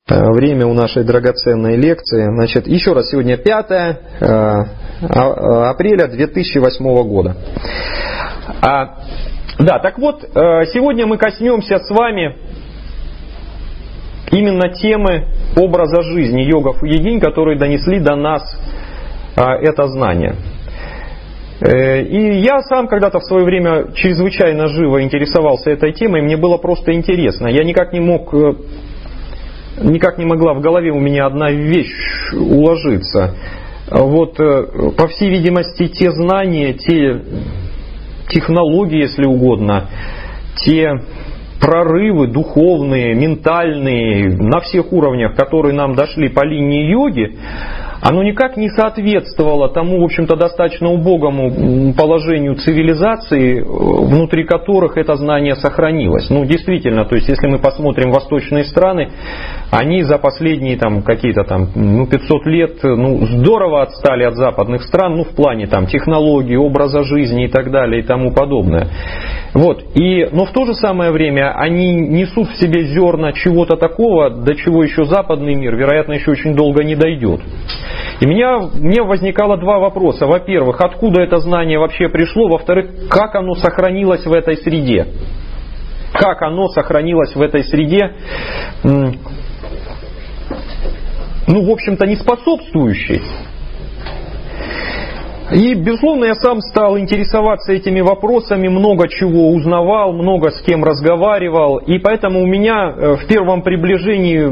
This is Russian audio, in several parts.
время у нашей драгоценной лекции. Значит, еще раз, сегодня 5 апреля 2008 года. Да, так вот, сегодня мы коснемся с вами именно темы образа жизни йогов и йогинь, которые донесли до нас это знание. И я сам когда-то в свое время чрезвычайно живо интересовался этой темой, мне было просто интересно. Я никак не могла в голове у меня одна вещь уложиться. Вот, по всей видимости, те знания, те технологии, если угодно, те прорывы духовные, ментальные, на всех уровнях, которые нам дошли по линии йоги, оно никак не соответствовало тому, в общем-то, достаточно убогому положению цивилизации, внутри которых это знание сохранилось. Ну, действительно, то есть, если мы посмотрим восточные страны, они за последние какие-то 500 лет здорово отстали от западных стран, в плане технологий, образа жизни и так далее и тому подобное. Вот. Но в то же самое время они несут в себе зерна чего-то такого, до чего еще западный мир, вероятно, еще очень долго не дойдет. И мне возникало два вопроса. Во-первых, откуда это знание вообще пришло? Во-вторых, как оно сохранилось в этой среде? Как оно сохранилось в этой среде, в общем-то, не способствующей? И, безусловно, я сам стал интересоваться этими вопросами, много чего узнавал, много с кем разговаривал. И поэтому у меня в первом приближении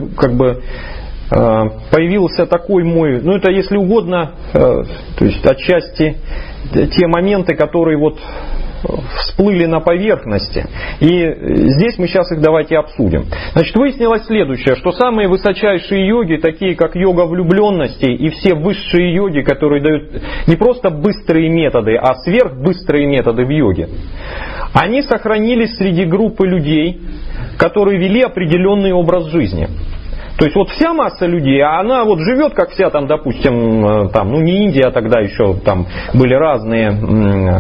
появился такой мой, это если угодно, то есть отчасти те моменты, которые всплыли на поверхности. И здесь мы сейчас их давайте обсудим. Значит, выяснилось следующее, что самые высочайшие йоги, такие как йога влюбленности и все высшие йоги, которые дают не просто быстрые методы, а сверхбыстрые методы в йоге, они сохранились среди группы людей, которые вели определенный образ жизни. То есть вся масса людей, она живет, как вся допустим, не Индия, тогда еще были разные,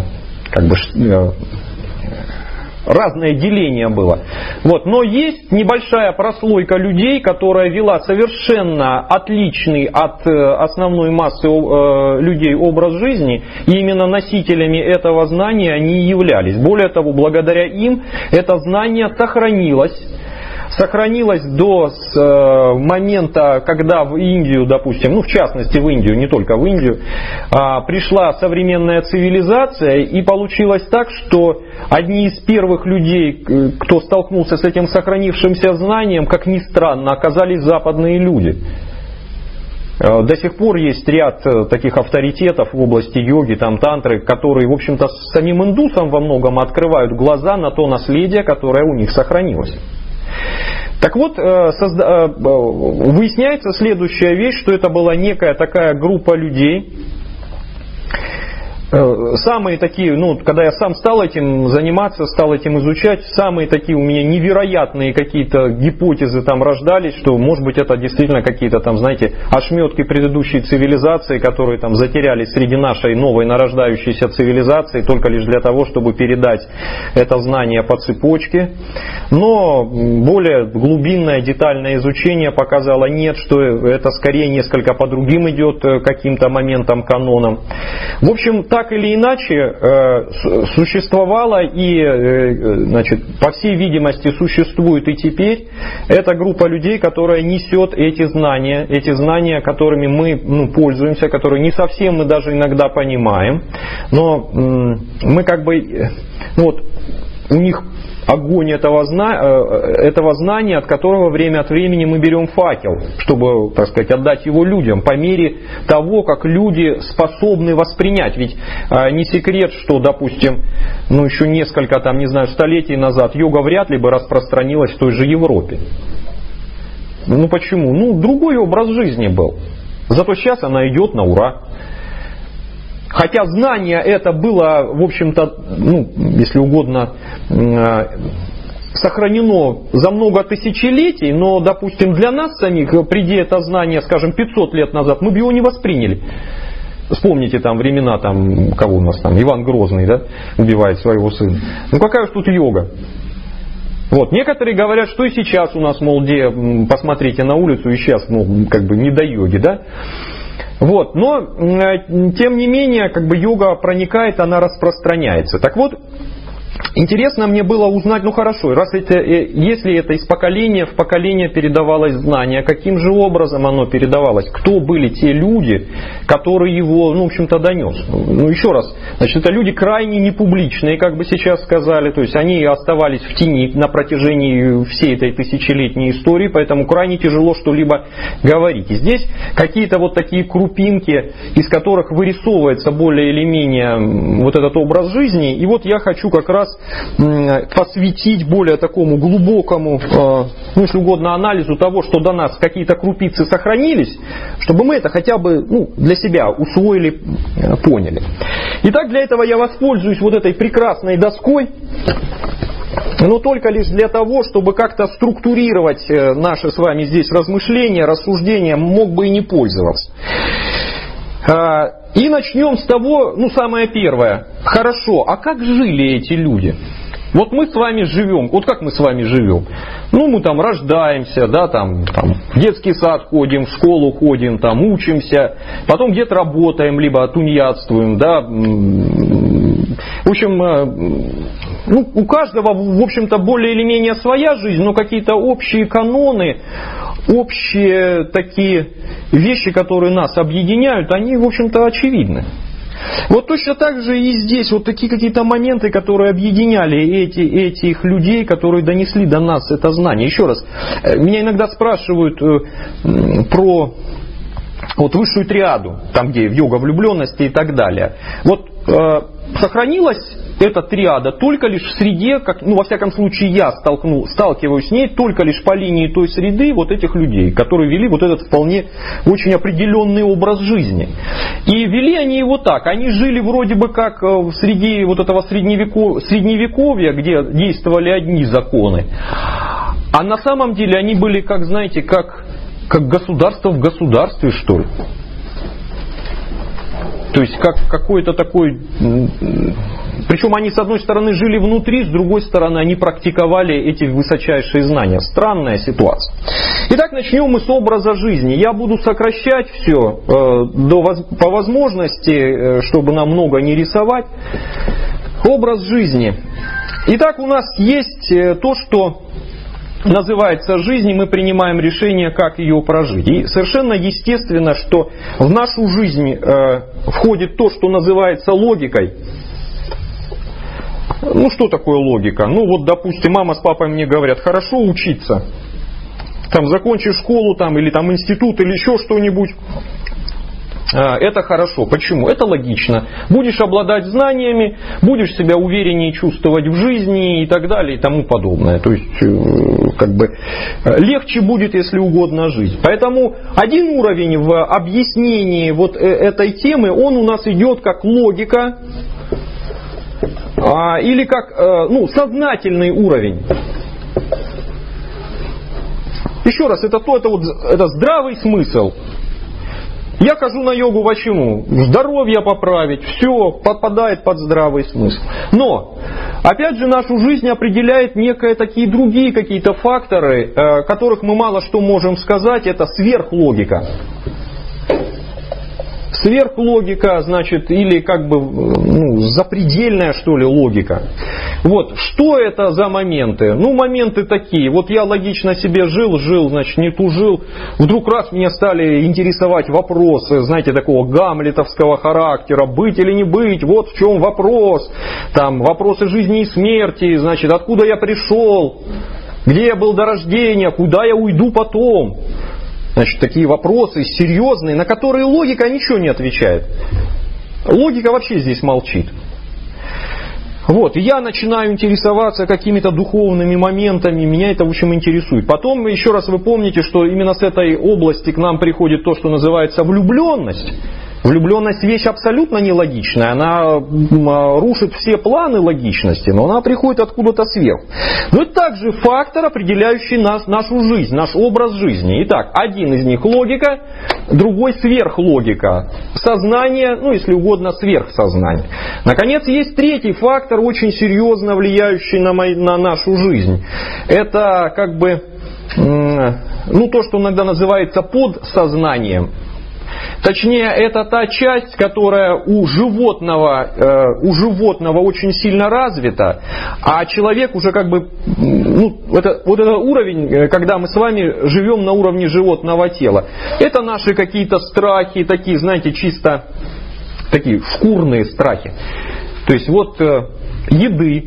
разное деление было. Но есть небольшая прослойка людей, которая вела совершенно отличный от основной массы людей образ жизни, и именно носителями этого знания они и являлись. Более того, благодаря им это знание сохранилось до момента, когда в Индию, допустим, в частности в Индию, не только в Индию, пришла современная цивилизация, и получилось так, что одни из первых людей, кто столкнулся с этим сохранившимся знанием, как ни странно, оказались западные люди. До сих пор есть ряд таких авторитетов в области йоги, тантры, которые, в общем-то, самим индусам во многом открывают глаза на то наследие, которое у них сохранилось. Так вот, выясняется следующая вещь, что это была некая такая группа людей. Самые такие, когда я сам стал этим заниматься, стал этим изучать, самые такие у меня невероятные какие-то гипотезы рождались, что может быть это действительно какие-то ошметки предыдущей цивилизации, которые затерялись среди нашей новой нарождающейся цивилизации только лишь для того, чтобы передать это знание по цепочке. Но более глубинное, детальное изучение показало нет, что это скорее несколько по другим идет каким-то моментам, канонам. В общем, так или иначе существовала и, по всей видимости, существует и теперь эта группа людей, которая несет эти знания, которыми мы пользуемся, которые не совсем мы даже иногда понимаем, но мы у них огонь этого знания, от которого время от времени мы берем факел, чтобы, отдать его людям по мере того, как люди способны воспринять. Ведь не секрет, что, допустим, еще несколько столетий назад йога вряд ли бы распространилась в той же Европе. Почему? Другой образ жизни был. Зато сейчас она идет на ура. Хотя знание это было, в общем-то, если угодно, сохранено за много тысячелетий, но, допустим, для нас самих, приди это знание, 500 лет назад, мы бы его не восприняли. Вспомните времена, кого у нас Иван Грозный, убивает своего сына. Какая уж тут йога? Вот. Некоторые говорят, что и сейчас у нас, мол, посмотрите на улицу, и сейчас, мол, как бы не до йоги, да? Вот. Но, тем не менее, как бы йога проникает, она распространяется. Так вот, интересно мне было узнать, ну хорошо, если это из поколения в поколение передавалось знание, каким же образом оно передавалось? Кто были те люди, которые его, ну, в общем-то, донес? Ну, еще раз, значит, это люди крайне непубличные, как бы сейчас сказали, то есть они оставались в тени на протяжении всей этой тысячелетней истории, поэтому крайне тяжело что-либо говорить. И здесь какие-то вот такие крупинки, из которых вырисовывается более или менее вот этот образ жизни, и вот я хочу как раз посвятить более такому глубокому, ну, если угодно, анализу того, что до нас какие-то крупицы сохранились, чтобы мы это хотя бы, ну, для себя усвоили, поняли. Итак, для этого я воспользуюсь вот этой прекрасной доской, но только лишь для того, чтобы как-то структурировать наши с вами здесь размышления, рассуждения, мог бы и не пользоваться. И начнем с того, ну, самое первое. Хорошо, а как жили эти люди? Вот мы с вами живем. Вот как мы с вами живем? Ну, мы там рождаемся, да, там в детский сад ходим, в школу ходим, там учимся, потом где-то работаем, либо тунеядствуем, да. В общем, ну, у каждого, в общем-то, более или менее своя жизнь, но какие-то общие каноны, общие такие вещи, которые нас объединяют, они, в общем-то, очевидны. Вот точно так же и здесь вот такие какие-то моменты, которые объединяли этих людей, которые донесли до нас это знание. Еще раз, меня иногда спрашивают про вот высшую триаду, там где йога влюбленности и так далее. Вот сохранилась эта триада только лишь в среде, как, ну, во всяком случае я сталкиваюсь с ней только лишь по линии той среды вот этих людей, которые вели вот этот вполне очень определенный образ жизни. И вели они его так, они жили вроде бы как в среде вот этого средневековья, где действовали одни законы, а на самом деле они были, как, знаете, как государство в государстве, что ли. То есть как какой-то такой... Причем они с одной стороны жили внутри, с другой стороны они практиковали эти высочайшие знания. Странная ситуация. Итак, начнем мы с образа жизни. Я буду сокращать все по возможности, чтобы нам много не рисовать. Образ жизни. Итак, у нас есть то, что называется жизнь, и мы принимаем решение, как ее прожить. И совершенно естественно, что в нашу жизнь входит то, что называется логикой. Ну, что такое логика? Ну, вот, допустим, мама с папой мне говорят, хорошо учиться. Там, закончишь школу, там, или там институт, или еще что-нибудь. Это хорошо. Почему? Это логично. Будешь обладать знаниями, будешь себя увереннее чувствовать в жизни и так далее и тому подобное. То есть, как бы, легче будет, если угодно, жить. Поэтому один уровень в объяснении вот этой темы, он у нас идет как логика, или как, ну, сознательный уровень. Еще раз, это здравый смысл. Я хожу на йогу почему? Здоровье поправить, все подпадает под здравый смысл. Но, опять же, нашу жизнь определяет некие такие другие какие-то факторы, которых мы мало что можем сказать, это сверхлогика. Сверхлогика, значит, или как бы, ну, запредельная, что ли, логика. Вот, что это за моменты? Ну, моменты такие. Вот я логично себе жил, значит, не тужил. Вдруг раз меня стали интересовать вопросы, знаете, такого гамлетовского характера. Быть или не быть, вот в чем вопрос. Там, вопросы жизни и смерти, значит, откуда я пришел, где я был до рождения, куда я уйду потом. Значит, такие вопросы серьезные, на которые логика ничего не отвечает. Логика вообще здесь молчит. Вот, и я начинаю интересоваться какими-то духовными моментами, меня это, в общем, интересует. Потом, еще раз вы помните, что именно с этой области к нам приходит то, что называется влюбленность. Влюбленность вещь абсолютно нелогичная, она рушит все планы логичности, но она приходит откуда-то сверху. Но это также фактор, определяющий нашу жизнь, наш образ жизни. Итак, один из них логика, другой сверхлогика. Сознание, если угодно, сверхсознание. Наконец, есть третий фактор, очень серьезно влияющий на нашу жизнь. Это то, что иногда называется подсознанием. Точнее, это та часть, которая у животного очень сильно развита, а человек уже это уровень, когда мы с вами живем на уровне животного тела. Это наши какие-то страхи, такие, знаете, чисто такие шкурные страхи. То есть еды.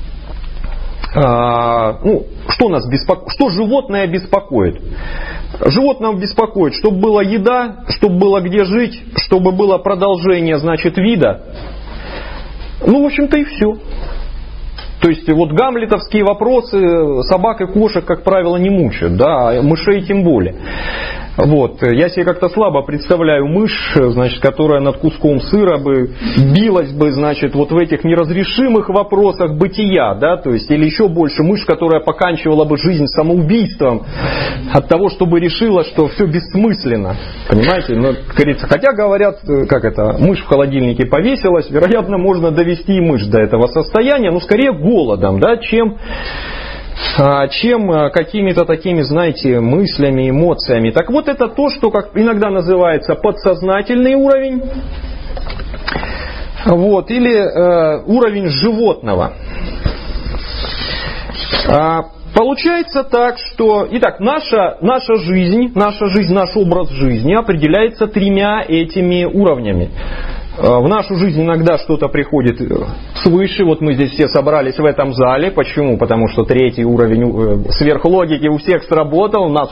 Что животное беспокоит? Животного беспокоит, чтобы была еда, чтобы было где жить, чтобы было продолжение, вида. В общем-то и все. То есть гамлетовские вопросы собак и кошек, как правило, не мучают, а мышей тем более. Я себе как-то слабо представляю мышь, которая над куском сыра бы билась бы, в этих неразрешимых вопросах бытия, то есть, или еще больше мышь, которая поканчивала бы жизнь самоубийством от того, чтобы решила, что все бессмысленно. Понимаете? Хотя говорят, мышь в холодильнике повесилась, вероятно, можно довести и мышь до этого состояния, но скорее голодом, чем какими-то такими, мыслями, эмоциями. Так вот, это то, что иногда называется подсознательный уровень, или уровень животного. Получается так, что, наша жизнь, наш образ жизни определяется тремя этими уровнями. В нашу жизнь иногда что-то приходит свыше. Мы здесь все собрались в этом зале. Почему? Потому что третий уровень сверхлогики у всех сработал. Мы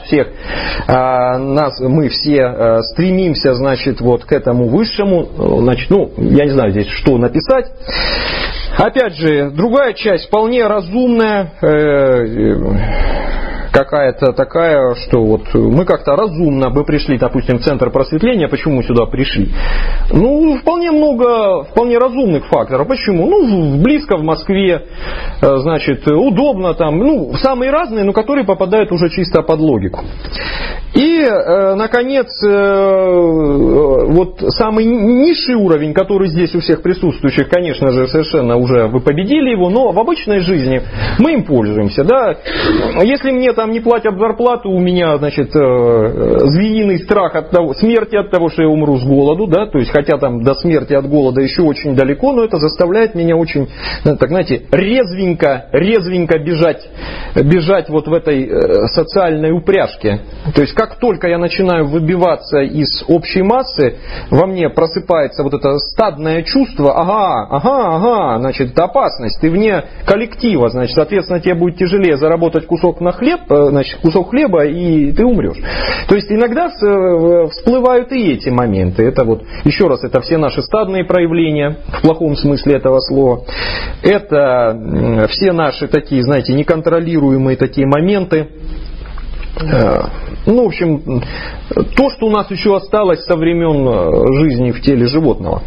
все стремимся, к этому высшему. Я не знаю здесь, что написать. Опять же, другая часть вполне разумная. Какая-то такая, что мы как-то разумно бы пришли, допустим, в центр просветления. Почему мы сюда пришли? Вполне вполне разумных факторов. Почему? Близко в Москве, удобно там, самые разные, но которые попадают уже чисто под логику. И, наконец, самый низший уровень, который здесь у всех присутствующих, конечно же, совершенно уже вы победили его, но в обычной жизни мы им пользуемся, Если мне там не платят зарплату, у меня, звериный страх от смерти от того, что я умру с голоду, то есть, хотя там до смерти от голода еще очень далеко, но это заставляет меня очень, резвенько бежать в этой социальной упряжке. То есть, как только я начинаю выбиваться из общей массы, во мне просыпается это стадное чувство, это опасность, ты вне коллектива, соответственно, тебе будет тяжелее заработать кусок хлеба, и ты умрешь. То есть, иногда всплывают и эти моменты. Это еще раз, это все наши стадные проявления, в плохом смысле этого слова. Это все наши такие, неконтролируемые такие моменты. В общем, то, что у нас еще осталось со времен жизни в теле животного.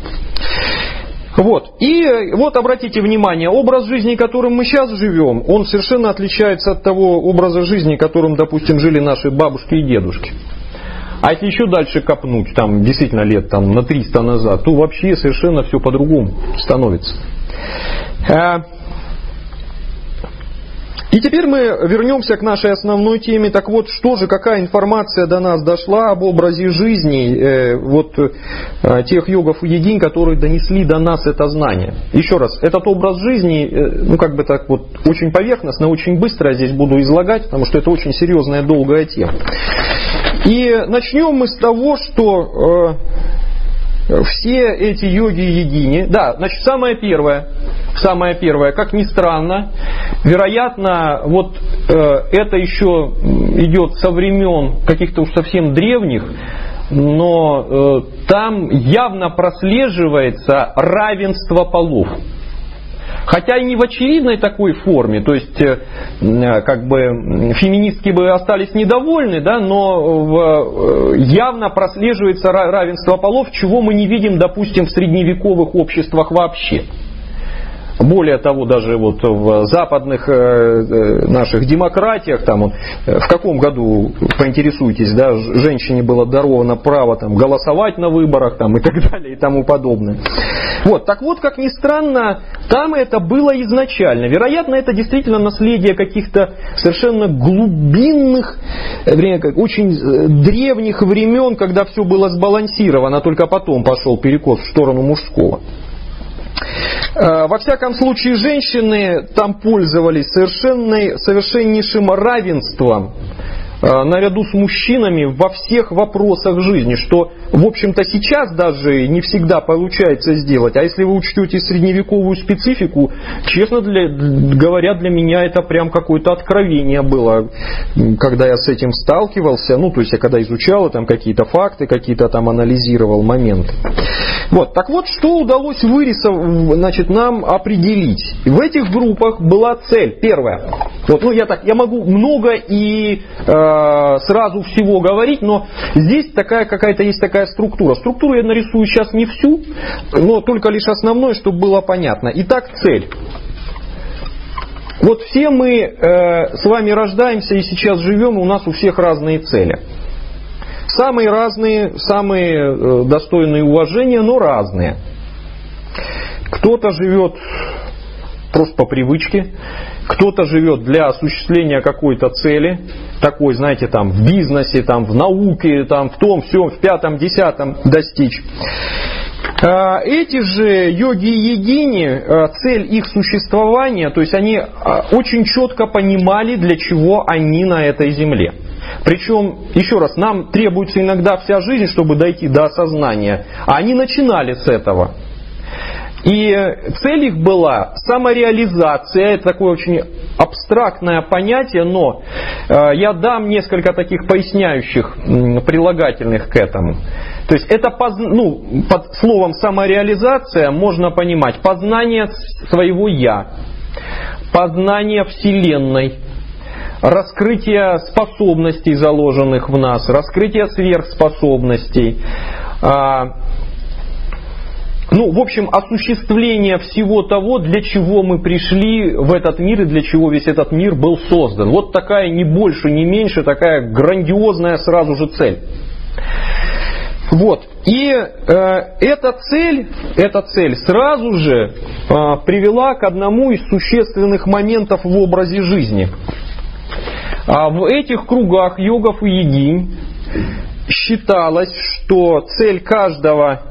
И обратите внимание, образ жизни, которым мы сейчас живем, он совершенно отличается от того образа жизни, которым, допустим, жили наши бабушки и дедушки. А если еще дальше копнуть, действительно лет на 300 назад, то вообще совершенно все по-другому становится. И теперь мы вернемся к нашей основной теме. Так вот, какая информация до нас дошла об образе жизни тех йогов и йогинь, которые донесли до нас это знание. Еще раз, этот образ жизни, очень поверхностно, очень быстро я здесь буду излагать, потому что это очень серьезная, долгая тема. И начнем мы с того, что все эти йоги и йогини, самое первое, как ни странно, вероятно, это еще идет со времен каких-то уж совсем древних, но там явно прослеживается равенство полов. Хотя и не в очевидной такой форме, то есть как бы феминистки бы остались недовольны, да, но явно прослеживается равенство полов, чего мы не видим, допустим, в средневековых обществах вообще. Более того, даже вот в западных наших демократиях, там, в каком году, поинтересуйтесь, да, женщине было даровано право там, голосовать на выборах там, и так далее и тому подобное. Вот, так вот, как ни странно, там это было изначально. Вероятно, это действительно наследие каких-то совершенно глубинных, очень древних времен, когда все было сбалансировано, только потом пошел перекос в сторону мужского. Во всяком случае, женщины там пользовались совершеннейшим равенством наряду с мужчинами во всех вопросах жизни, что, в общем-то, сейчас даже не всегда получается сделать. А если вы учтете средневековую специфику, честно говоря, для меня это прям какое-то откровение было, когда я с этим сталкивался, ну, то есть я когда изучал там какие-то факты, какие-то там анализировал моменты. Вот, так вот, что удалось нам определить. В этих группах была цель, первая. Вот, ну, я могу много и сразу всего говорить, но здесь есть такая структура. Структуру я нарисую сейчас не всю, но только лишь основное, чтобы было понятно. Итак, цель. Вот все мы с вами рождаемся и сейчас живем, и у нас у всех разные цели. Самые разные, самые достойные уважения, но разные. Кто-то живет просто по привычке, кто-то живет для осуществления какой-то цели, такой, знаете, там в бизнесе, там в науке, там в том, всем, в пятом, десятом достичь. Эти же йоги и йогини, цель их существования, то есть они очень четко понимали, для чего они на этой земле. Причем, еще раз, нам требуется иногда вся жизнь, чтобы дойти до осознания, а они начинали с этого. И цель их была самореализация, это такое очень абстрактное понятие, но я дам несколько таких поясняющих прилагательных к этому. То есть это под словом самореализация можно понимать познание своего «я», познание Вселенной, раскрытие способностей, заложенных в нас, раскрытие сверхспособностей, в общем, осуществление всего того, для чего мы пришли в этот мир и для чего весь этот мир был создан. Вот такая, не больше, не меньше, такая грандиозная сразу же цель. Вот. И эта цель сразу же привела к одному из существенных моментов в образе жизни. В этих кругах йогов и йогинь считалось, что цель каждого,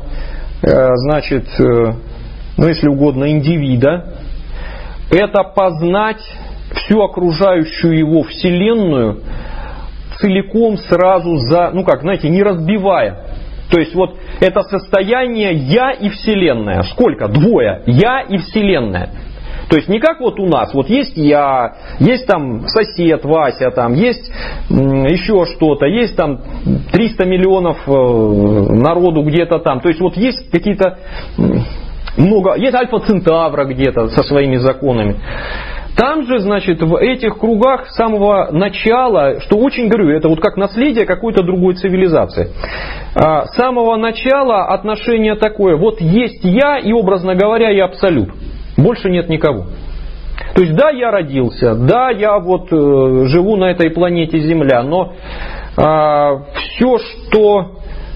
если угодно, индивида, это познать всю окружающую его вселенную целиком сразу не разбивая. То есть вот это состояние «я» и вселенная. Сколько? Двое. «Я» и вселенная. То есть не как вот у нас, вот есть я, есть там сосед Вася, там есть еще что-то, есть там 300 миллионов народу где-то там. То есть вот есть какие-то есть Альфа-Центавра где-то со своими законами. Там же, в этих кругах с самого начала, что очень говорю, это вот как наследие какой-то другой цивилизации. С самого начала отношение такое, вот есть я и, образно говоря, я абсолют. Больше нет никого. То есть да, я родился, да, я живу на этой планете Земля, но все, что,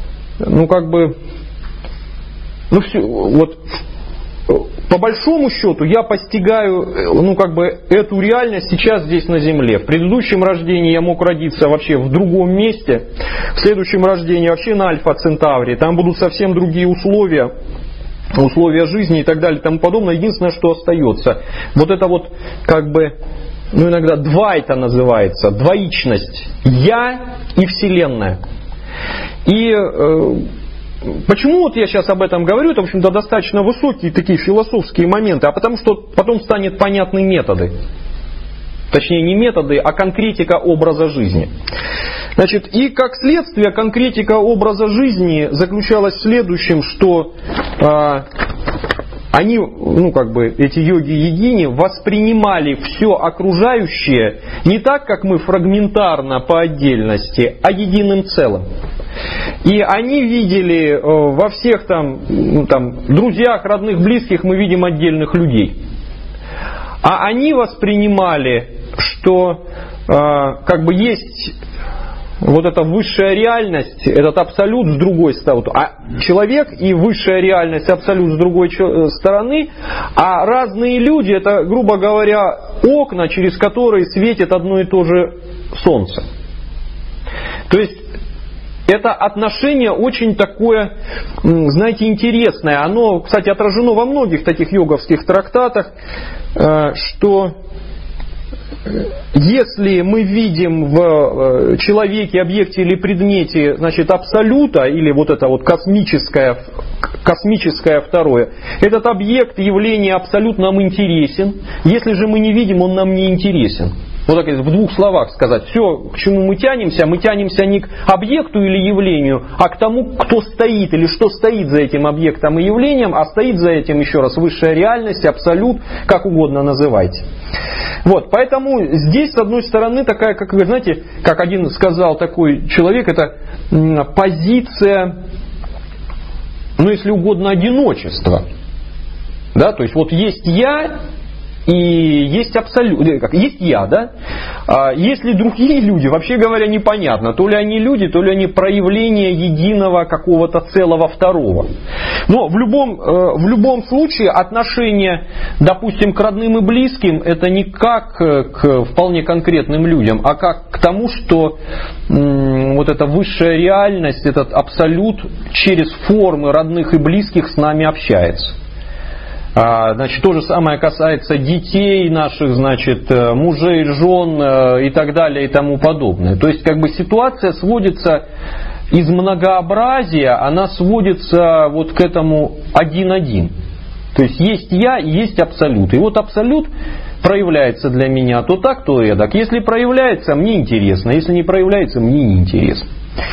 по большому счету я постигаю, эту реальность сейчас здесь на Земле. В предыдущем рождении я мог родиться вообще в другом месте, в следующем рождении вообще на Альфа-Центавре, там будут совсем другие условия жизни и так далее и тому подобное. Единственное, что остается, иногда двайта называется, двоичность, я и Вселенная. И почему я сейчас об этом говорю, это, в общем-то, достаточно высокие такие философские моменты, а потому что потом станет понятны методы. Точнее, не методы, а конкретика образа жизни. И как следствие, конкретика образа жизни заключалась в следующем, что они, эти йоги-йогини воспринимали все окружающее не так, как мы фрагментарно по отдельности, а единым целым. И они видели во всех друзьях, родных, близких, мы видим отдельных людей. А они воспринимали, что есть вот эта высшая реальность, этот абсолют с другой стороны, а человек и высшая реальность, абсолют с другой стороны, а разные люди, это, грубо говоря, окна, через которые светит одно и то же солнце. То есть это отношение очень такое, знаете, интересное. Оно, кстати, отражено во многих таких йоговских трактатах, что если мы видим в человеке, объекте или предмете, абсолюта, или вот это вот космическое второе, этот объект, явление абсолют нам интересен. Если же мы не видим, он нам не интересен. Вот так в двух словах сказать. Все, к чему мы тянемся не к объекту или явлению, а к тому, кто стоит или что стоит за этим объектом и явлением, а стоит за этим, еще раз, высшая реальность, абсолют, как угодно называйте. Вот, поэтому здесь, с одной стороны, такая, как вы знаете, как один сказал такой человек, это позиция, если угодно, одиночества. Да, то есть вот есть я, и есть абсолют, есть я, да? А если другие люди, вообще говоря, непонятно, то ли они люди, то ли они проявление единого какого-то целого второго. Но в любом случае отношение, допустим, к родным и близким, это не как к вполне конкретным людям, а как к тому, что вот эта высшая реальность, этот абсолют через формы родных и близких с нами общается. То же самое касается детей наших, мужей, жен и так далее и тому подобное. То есть ситуация сводится из многообразия, она сводится вот к этому один-один. То есть я и есть абсолют. И вот абсолют проявляется для меня то так, то эдак. Если проявляется, мне интересно. Если не проявляется, мне не интересно.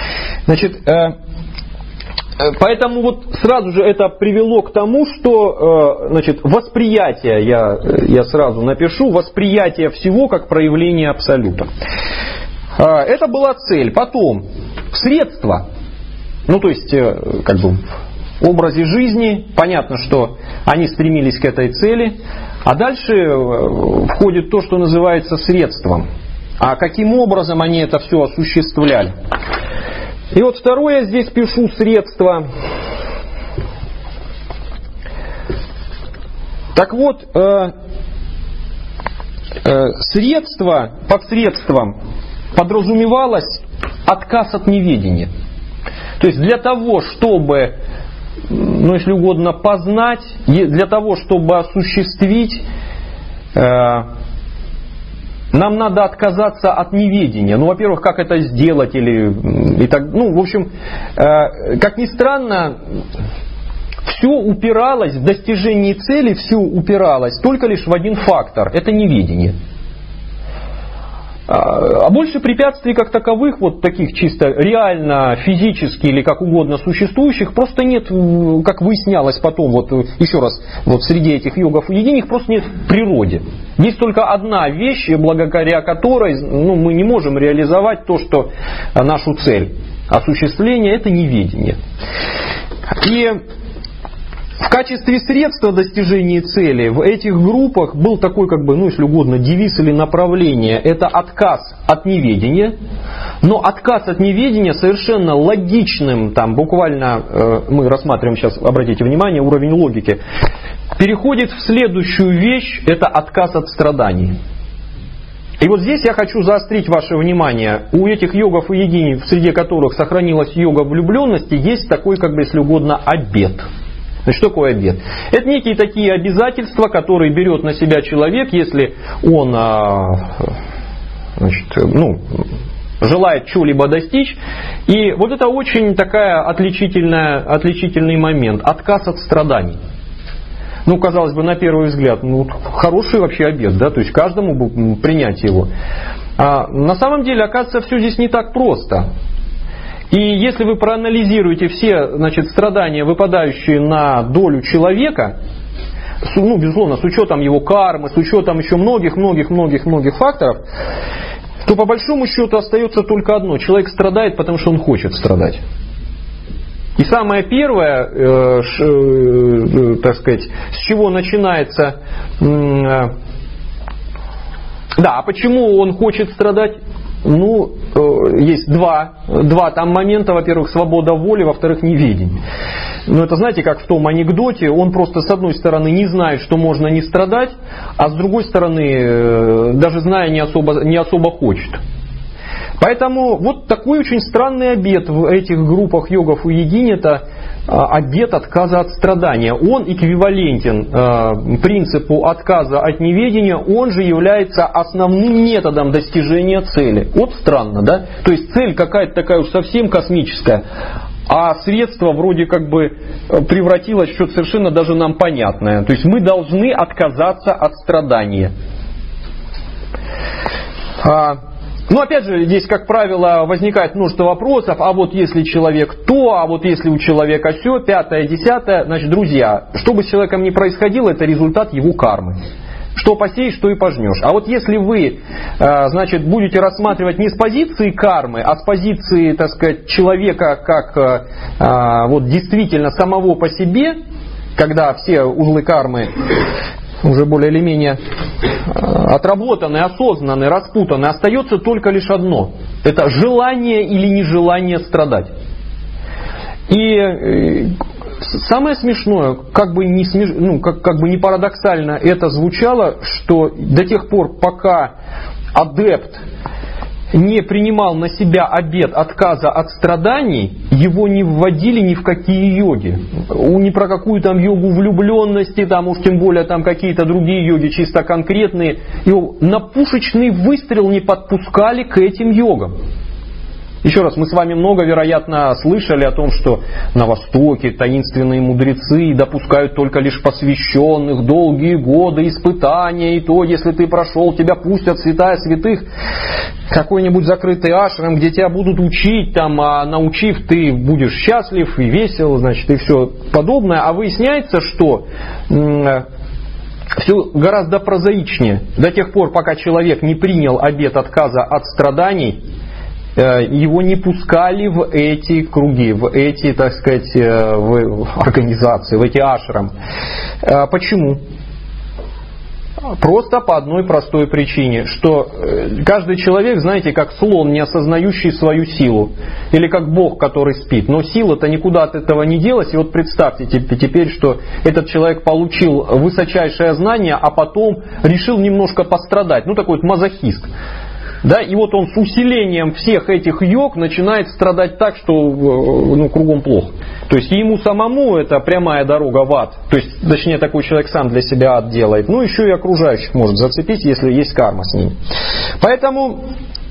Поэтому вот сразу же это привело к тому, что восприятие, я сразу напишу, восприятие всего как проявление абсолюта. Это была цель. Потом средства, в образе жизни, понятно, что они стремились к этой цели, а дальше входит то, что называется средством. А каким образом они это все осуществляли? И вот второе, я здесь пишу средства. Так вот, средства, под средством подразумевалось отказ от неведения. То есть для того, чтобы, если угодно, познать, для того, чтобы осуществить, нам надо отказаться от неведения. Во-первых, как это сделать, как ни странно, все упиралось в достижении цели, все упиралось только лишь в один фактор – это неведение. А больше препятствий как таковых, вот таких чисто реально, физически или как угодно существующих, просто нет, как выяснялось потом, еще раз, среди этих йогов и йогинь, их просто нет в природе. Есть только одна вещь, благодаря которой мы не можем реализовать то, что нашу цель осуществления, это неведение. И в качестве средства достижения цели в этих группах был такой, если угодно, девиз или направление. Это отказ от неведения. Но отказ от неведения совершенно логичным, буквально мы рассматриваем сейчас, обратите внимание, уровень логики, переходит в следующую вещь, это отказ от страданий. И вот здесь я хочу заострить ваше внимание. У этих йогов и йогинь, среди которых сохранилась йога влюбленности, есть такой, если угодно, обет. Что такое обет? Это некие такие обязательства, которые берет на себя человек, если он желает чего-либо достичь. И вот это очень такая отличительный момент. Отказ от страданий. Казалось бы, на первый взгляд, хороший вообще обет, да, то есть каждому бы принять его. А на самом деле, оказывается, все здесь не так просто. И если вы проанализируете все страдания, выпадающие на долю человека, безусловно, с учетом его кармы, с учетом еще многих факторов, то по большому счету остается только одно. Человек страдает, потому что он хочет страдать. И самое первое, так сказать, с чего начинается... а почему он хочет страдать? Есть два там момента. Во-первых, свобода воли, во-вторых, неведение. Но это, знаете, как в том анекдоте, он просто с одной стороны не знает, что можно не страдать, а с другой стороны, даже зная, не особо хочет. Поэтому вот такой очень странный обет в этих группах йогов и йогинь — это обет отказа от страдания. Он эквивалентен принципу отказа от неведения, он же является основным методом достижения цели. Вот странно, да? То есть цель какая-то такая уж совсем космическая, а средство вроде как бы превратилось в что-то совершенно даже нам понятное. То есть мы должны отказаться от страдания. Опять же, здесь, как правило, возникает множество вопросов, а вот если человек то, а вот если у человека сё, 5-е, 10-е, значит, друзья, что бы с человеком ни происходило, это результат его кармы. Что посеешь, что и пожнешь. А вот если вы, значит, будете рассматривать не с позиции кармы, а с позиции, так сказать, человека как вот действительно самого по себе, когда все узлы кармы уже более или менее отработаны, осознаны, распутаны, остается только лишь одно. Это желание или нежелание страдать. И самое смешное, как бы не парадоксально это звучало, что до тех пор, пока адепт не принимал на себя обет отказа от страданий, его не вводили ни в какие йоги. Ни про какую там йогу влюбленности, там уж тем более там какие-то другие йоги чисто конкретные. Его на пушечный выстрел не подпускали к этим йогам. Еще раз, мы с вами много, вероятно, слышали о том, что на Востоке таинственные мудрецы допускают только лишь посвященных, долгие годы испытания, и то, если ты прошел, тебя пустят святая святых, какой-нибудь закрытый ашрам, где тебя будут учить, там, а научив, ты будешь счастлив и весел, значит, и все подобное. А выясняется, что все гораздо прозаичнее. До тех пор, пока человек не принял обет отказа от страданий, его не пускали в эти круги, в эти, так сказать, в организации, в эти ашрам. Почему? Просто по одной простой причине, что каждый человек, знаете, как слон, не осознающий свою силу, или как Бог, который спит. Но сила-то никуда от этого не делась. И вот представьте теперь, что этот человек получил высочайшее знание, а потом решил немножко пострадать. Такой вот мазохист. Да, и вот он с усилением всех этих йог начинает страдать так, что кругом плохо. То есть ему самому это прямая дорога в ад. То есть, точнее, такой человек сам для себя ад делает. Еще и окружающих может зацепить, если есть карма с ним. Поэтому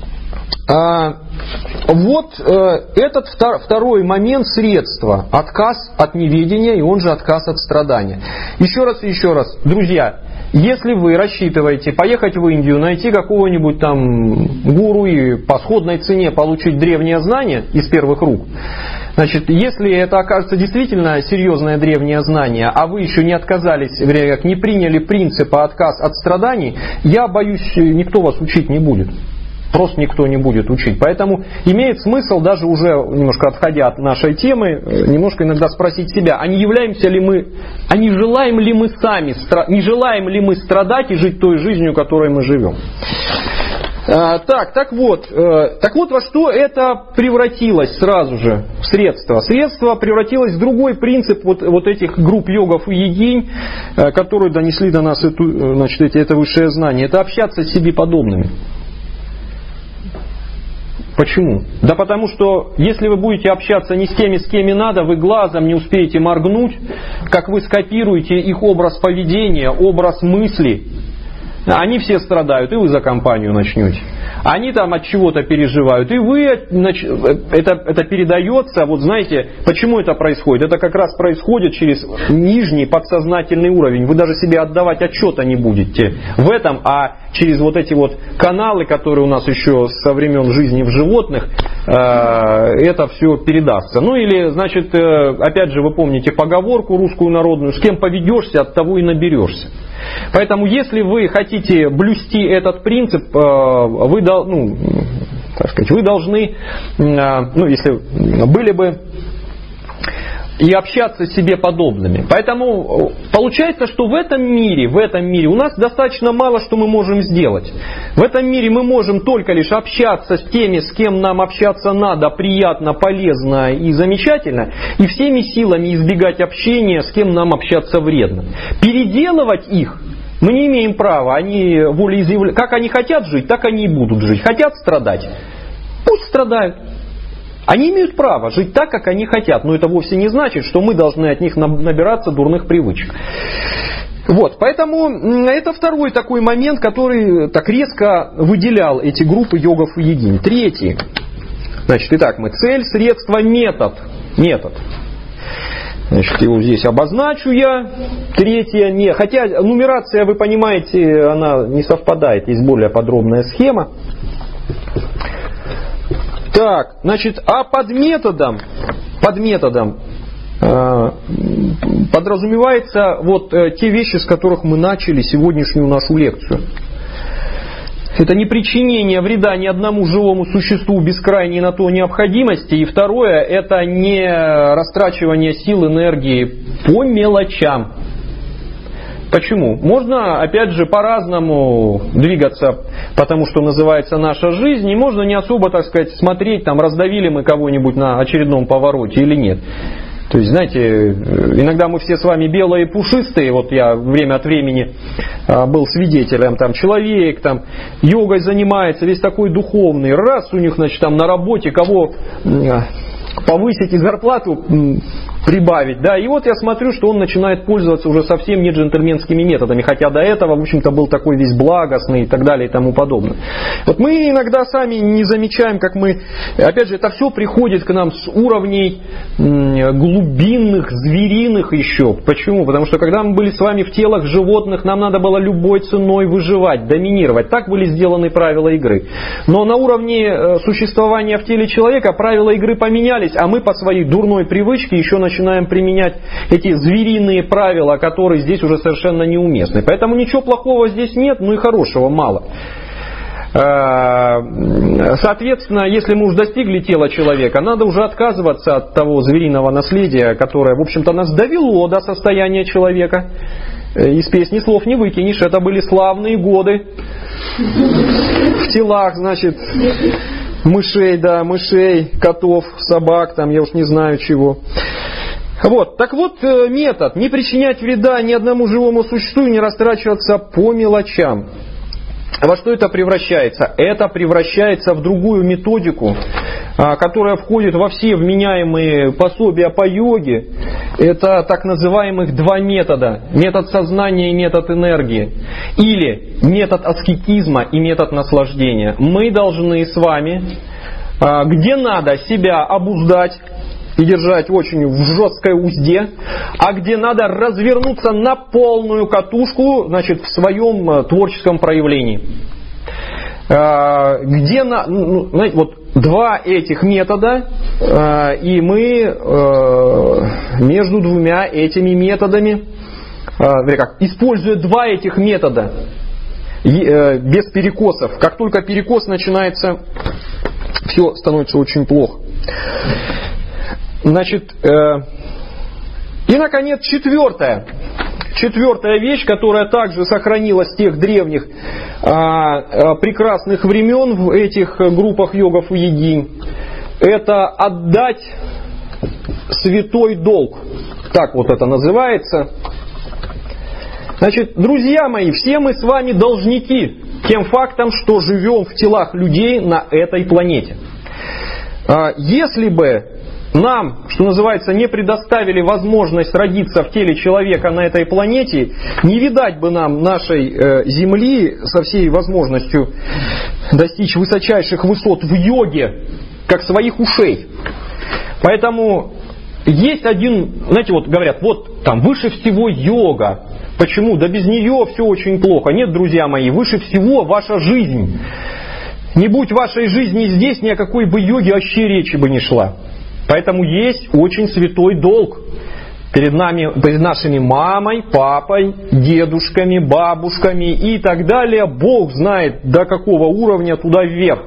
вот этот второй момент средства. Отказ от неведения, и он же отказ от страдания. Еще раз, друзья, если вы рассчитываете поехать в Индию, найти какого-нибудь там гуру и по сходной цене получить древнее знание из первых рук, значит, если это окажется действительно серьезное древнее знание, а вы еще не отказались, не приняли принципа отказ от страданий, я боюсь, никто вас учить не будет. Просто никто не будет учить. Поэтому имеет смысл, даже уже немножко отходя от нашей темы, немножко иногда спросить себя, не желаем ли мы сами, не желаем ли мы страдать и жить той жизнью, которой мы живем. Так вот, во что это превратилось сразу же в средство? Средство превратилось в другой принцип вот этих групп йогов и йогинь, которые донесли до нас это высшее знание. Это общаться с себе подобными. Почему? Да потому что, если вы будете общаться не с теми, с кем надо, вы глазом не успеете моргнуть, как вы скопируете их образ поведения, образ мысли, Они все страдают, и вы за компанию начнете. Они там от чего-то переживают, и вы, это передается, вот знаете, почему это происходит? Это как раз происходит через нижний подсознательный уровень. Вы даже себе отдавать отчета не будете в этом, а через вот эти вот каналы, которые у нас еще со времен жизни в животных, это все передастся. Ну или, значит, опять же, вы помните поговорку русскую народную: с кем поведешься, от того и наберешься. Поэтому, если вы хотите блюсти этот принцип, вы должны, если были бы, и общаться с себе подобными. Поэтому получается, что в этом мире у нас достаточно мало, что мы можем сделать. В этом мире мы можем только лишь общаться с теми, с кем нам общаться надо, приятно, полезно и замечательно, и всеми силами избегать общения, с кем нам общаться вредно. Переделывать их мы не имеем права. Они волеизъявляют. Как они хотят жить, так они и будут жить. Хотят страдать? Пусть страдают. Они имеют право жить так, как они хотят, но это вовсе не значит, что мы должны от них набираться дурных привычек. Вот, поэтому это второй такой момент, который так резко выделял эти группы йогов и йогинь. Третий. Значит, итак, мы цель, средство, метод. Значит, его здесь обозначу я. Третье, не. Хотя нумерация, вы понимаете, она не совпадает, есть более подробная схема. Так, значит, а под методом подразумевается вот те вещи, с которых мы начали сегодняшнюю нашу лекцию. Это не причинение вреда ни одному живому существу без крайней на то необходимости. И второе, это не растрачивание сил, энергии по мелочам. Почему? Можно, опять же, по-разному двигаться, потому что называется наша жизнь, и можно не особо, так сказать, смотреть, там, раздавили мы кого-нибудь на очередном повороте или нет. То есть, знаете, иногда мы все с вами белые и пушистые, вот я время от времени был свидетелем, там, человек, там, йогой занимается, весь такой духовный, раз у них, значит, там, на работе, кого повысить и зарплату прибавить, да, и вот я смотрю, что он начинает пользоваться уже совсем не джентльменскими методами, хотя до этого, в общем-то, был такой весь благостный и так далее и тому подобное. Вот мы иногда сами не замечаем, как мы, опять же, это все приходит к нам с уровней глубинных, звериных еще. Почему? Потому что когда мы были с вами в телах животных, нам надо было любой ценой выживать, доминировать. Так были сделаны правила игры. Но на уровне существования в теле человека правила игры поменялись, а мы по своей дурной привычке еще начинаем применять эти звериные правила, которые здесь уже совершенно неуместны. Поэтому ничего плохого здесь нет, но и хорошего мало. Соответственно, если мы уже достигли тела человека, надо уже отказываться от того звериного наследия, которое, в общем-то, нас довело до состояния человека. Из песни слов не выкинешь. Это были славные годы в телах, значит, мышей, котов, собак, там я уж не знаю чего. Вот, так вот, метод: не причинять вреда ни одному живому существу и не растрачиваться по мелочам. Во что это превращается? Это превращается в другую методику, которая входит во все вменяемые пособия по йоге. Это так называемых два метода. Метод сознания и метод энергии. Или метод аскетизма и метод наслаждения. Мы должны с вами, где надо, себя обуздать и держать очень в жесткой узде, а где надо развернуться на полную катушку, значит, в своем творческом проявлении. Где, знаете, вот два этих метода, и мы между двумя этими методами, используя два этих метода без перекосов, как только перекос начинается, все становится очень плохо. Значит, и, наконец, четвертая вещь, которая также сохранилась с тех древних прекрасных времен в этих группах йогов и йогинь, это отдать святой долг. Так вот это называется. Значит, друзья мои, все мы с вами должники тем фактом, что живем в телах людей на этой планете. Если бы нам, что называется, не предоставили возможность родиться в теле человека на этой планете, не видать бы нам нашей Земли со всей возможностью достичь высочайших высот в йоге, как своих ушей. Поэтому есть один, знаете, вот говорят, вот там выше всего йога. Почему? Да без нее все очень плохо. Нет, друзья мои, выше всего ваша жизнь. Не будь вашей жизни здесь, ни о какой бы йоге вообще речи бы не шла. Поэтому есть очень святой долг перед нами, перед нашими мамой, папой, дедушками, бабушками и так далее. Бог знает, до какого уровня туда вверх.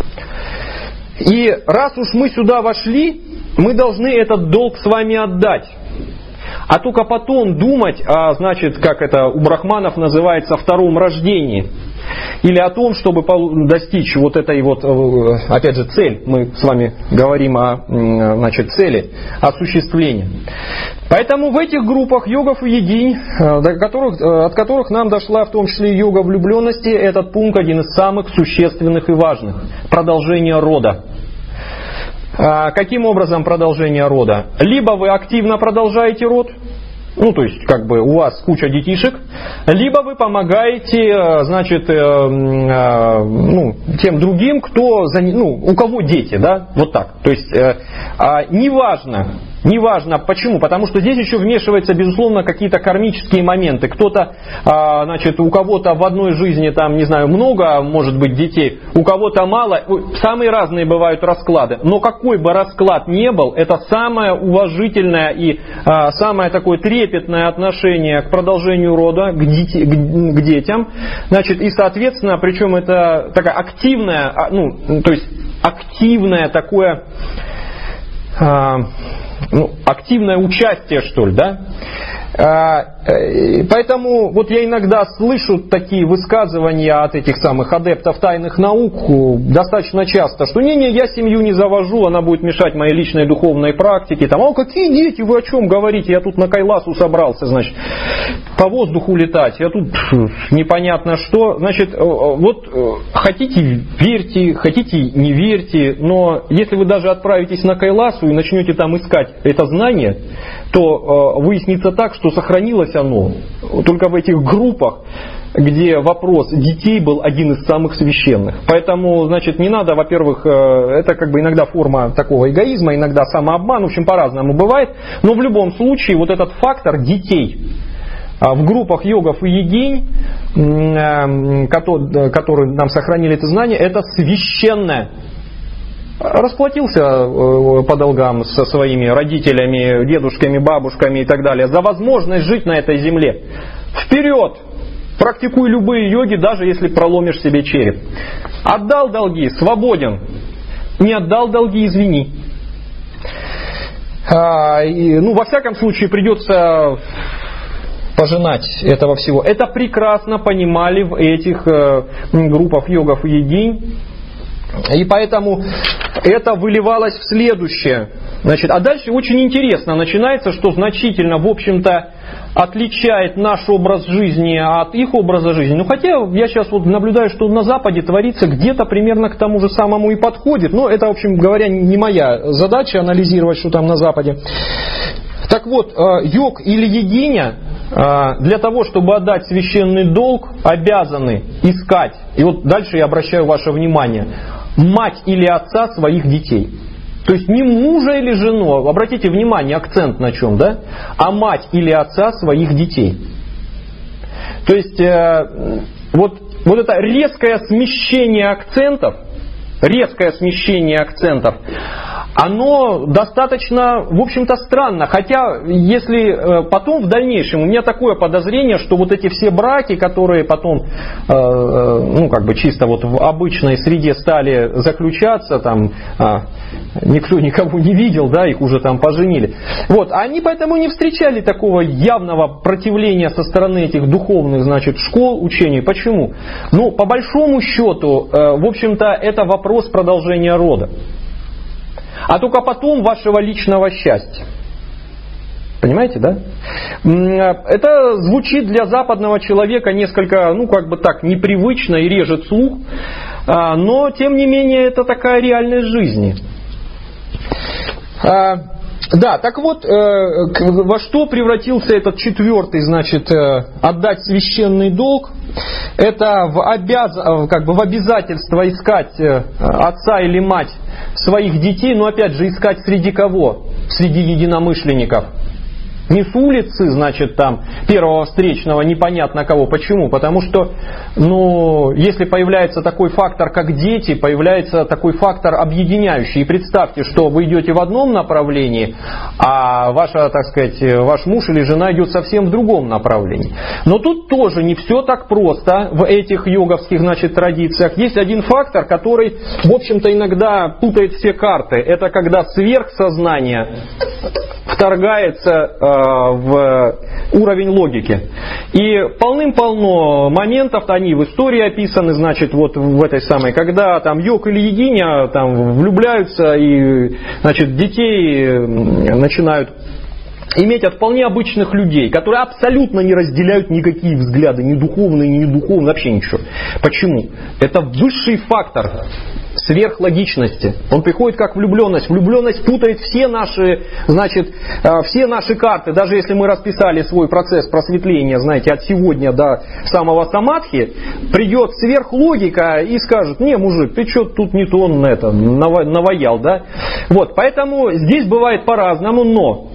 И раз уж мы сюда вошли, мы должны этот долг с вами отдать. А только потом думать, значит, как это у брахманов называется, втором рождении. Или о том, чтобы достичь вот этой вот, опять же, цель. Мы с вами говорим о, значит, цели, осуществлении. Поэтому в этих группах йогов и йогинь, от которых нам дошла в том числе йога влюбленности, этот пункт один из самых существенных и важных. Продолжение рода. Каким образом продолжение рода? Либо вы активно продолжаете род, ну, то есть, как бы у вас куча детишек, либо вы помогаете, значит, тем другим, кто, у кого дети, да, вот так. То есть, неважно почему, потому что здесь еще вмешиваются, безусловно, какие-то кармические моменты. Кто-то, значит, у кого-то в одной жизни, там, не знаю, много, может быть, детей, у кого-то мало. Самые разные бывают расклады. Но какой бы расклад ни был, это самое уважительное и самое такое трепетное отношение к продолжению рода, к детям. Значит, и, соответственно, причем это такая активная, то есть активное такое... активное участие, что ли, да? Поэтому вот я иногда слышу такие высказывания от этих самых адептов тайных наук достаточно часто, что не-не, я семью не завожу, она будет мешать моей личной духовной практике. Там, какие дети, вы о чем говорите? Я тут на Кайласу собрался, значит, по воздуху летать, я тут непонятно что. Значит, вот хотите верьте, хотите не верьте, но если вы даже отправитесь на Кайласу и начнете там искать это знание, то выяснится так, что сохранилось оно только в этих группах, где вопрос детей был один из самых священных. Поэтому, значит, не надо, во-первых, это как бы иногда форма такого эгоизма, иногда самообман, в общем, по-разному бывает, но в любом случае вот этот фактор детей в группах йогов и йогинь, которые нам сохранили это знание, это священное. Расплатился по долгам со своими родителями, дедушками, бабушками и так далее за возможность жить на этой земле. Вперед! Практикуй любые йоги, даже если проломишь себе череп. Отдал долги, свободен. Не отдал долги, извини. Во всяком случае, придется пожинать этого всего. Это прекрасно понимали в этих группах йогов и йогинь. И поэтому это выливалось в следующее. Значит, а дальше очень интересно начинается, что значительно, в общем-то, отличает наш образ жизни от их образа жизни. Ну, хотя я сейчас вот наблюдаю, что на Западе творится где-то примерно к тому же самому и подходит. Но это, в общем говоря, не моя задача анализировать, что там на Западе. Так вот, йог или йогиня для того, чтобы отдать священный долг, обязаны искать, и вот дальше я обращаю ваше внимание, мать или отца своих детей. То есть не мужа или жену, обратите внимание, акцент на чем, да? А мать или отца своих детей. То есть вот это резкое смещение акцентов, оно достаточно, в общем-то, странно. Хотя, если потом, в дальнейшем, у меня такое подозрение, что вот эти все браки, которые потом, чисто вот в обычной среде стали заключаться, там, никто никого не видел, да, их уже там поженили. Вот, они поэтому не встречали такого явного противления со стороны этих духовных, значит, школ, учений. Почему? Ну, по большому счету, в общем-то, это вопрос продолжения рода. А только потом вашего личного счастья. Понимаете, да? Это звучит для западного человека несколько, непривычно и режет слух, но, тем не менее, это такая реальность жизни. Да, так вот, во что превратился этот четвертый, значит, отдать священный долг? Это в обязательство искать отца или мать своих детей, но опять же искать среди кого? Среди единомышленников. Не с улицы, значит, там, первого встречного, непонятно кого. Почему? Потому что, если появляется такой фактор, как дети, появляется такой фактор объединяющий. И представьте, что вы идете в одном направлении, а ваш муж или жена идет совсем в другом направлении. Но тут тоже не все так просто в этих йоговских, значит, традициях. Есть один фактор, который, в общем-то, иногда путает все карты. Это когда сверхсознание вторгается в уровень логики. И полным-полно моментов, они в истории описаны, значит, вот в этой самой, когда там йог или йогиня там влюбляются и, значит, детей начинают иметь от вполне обычных людей, которые абсолютно не разделяют никакие взгляды, ни духовные, ни недуховные, вообще ничего. Почему? Это высший фактор сверхлогичности. Он приходит как влюбленность. Влюбленность путает все наши карты. Даже если мы расписали свой процесс просветления, знаете, от сегодня до самого самадхи, придет сверхлогика и скажет: не, мужик, ты что тут не то наваял, да? Вот, поэтому здесь бывает по-разному, но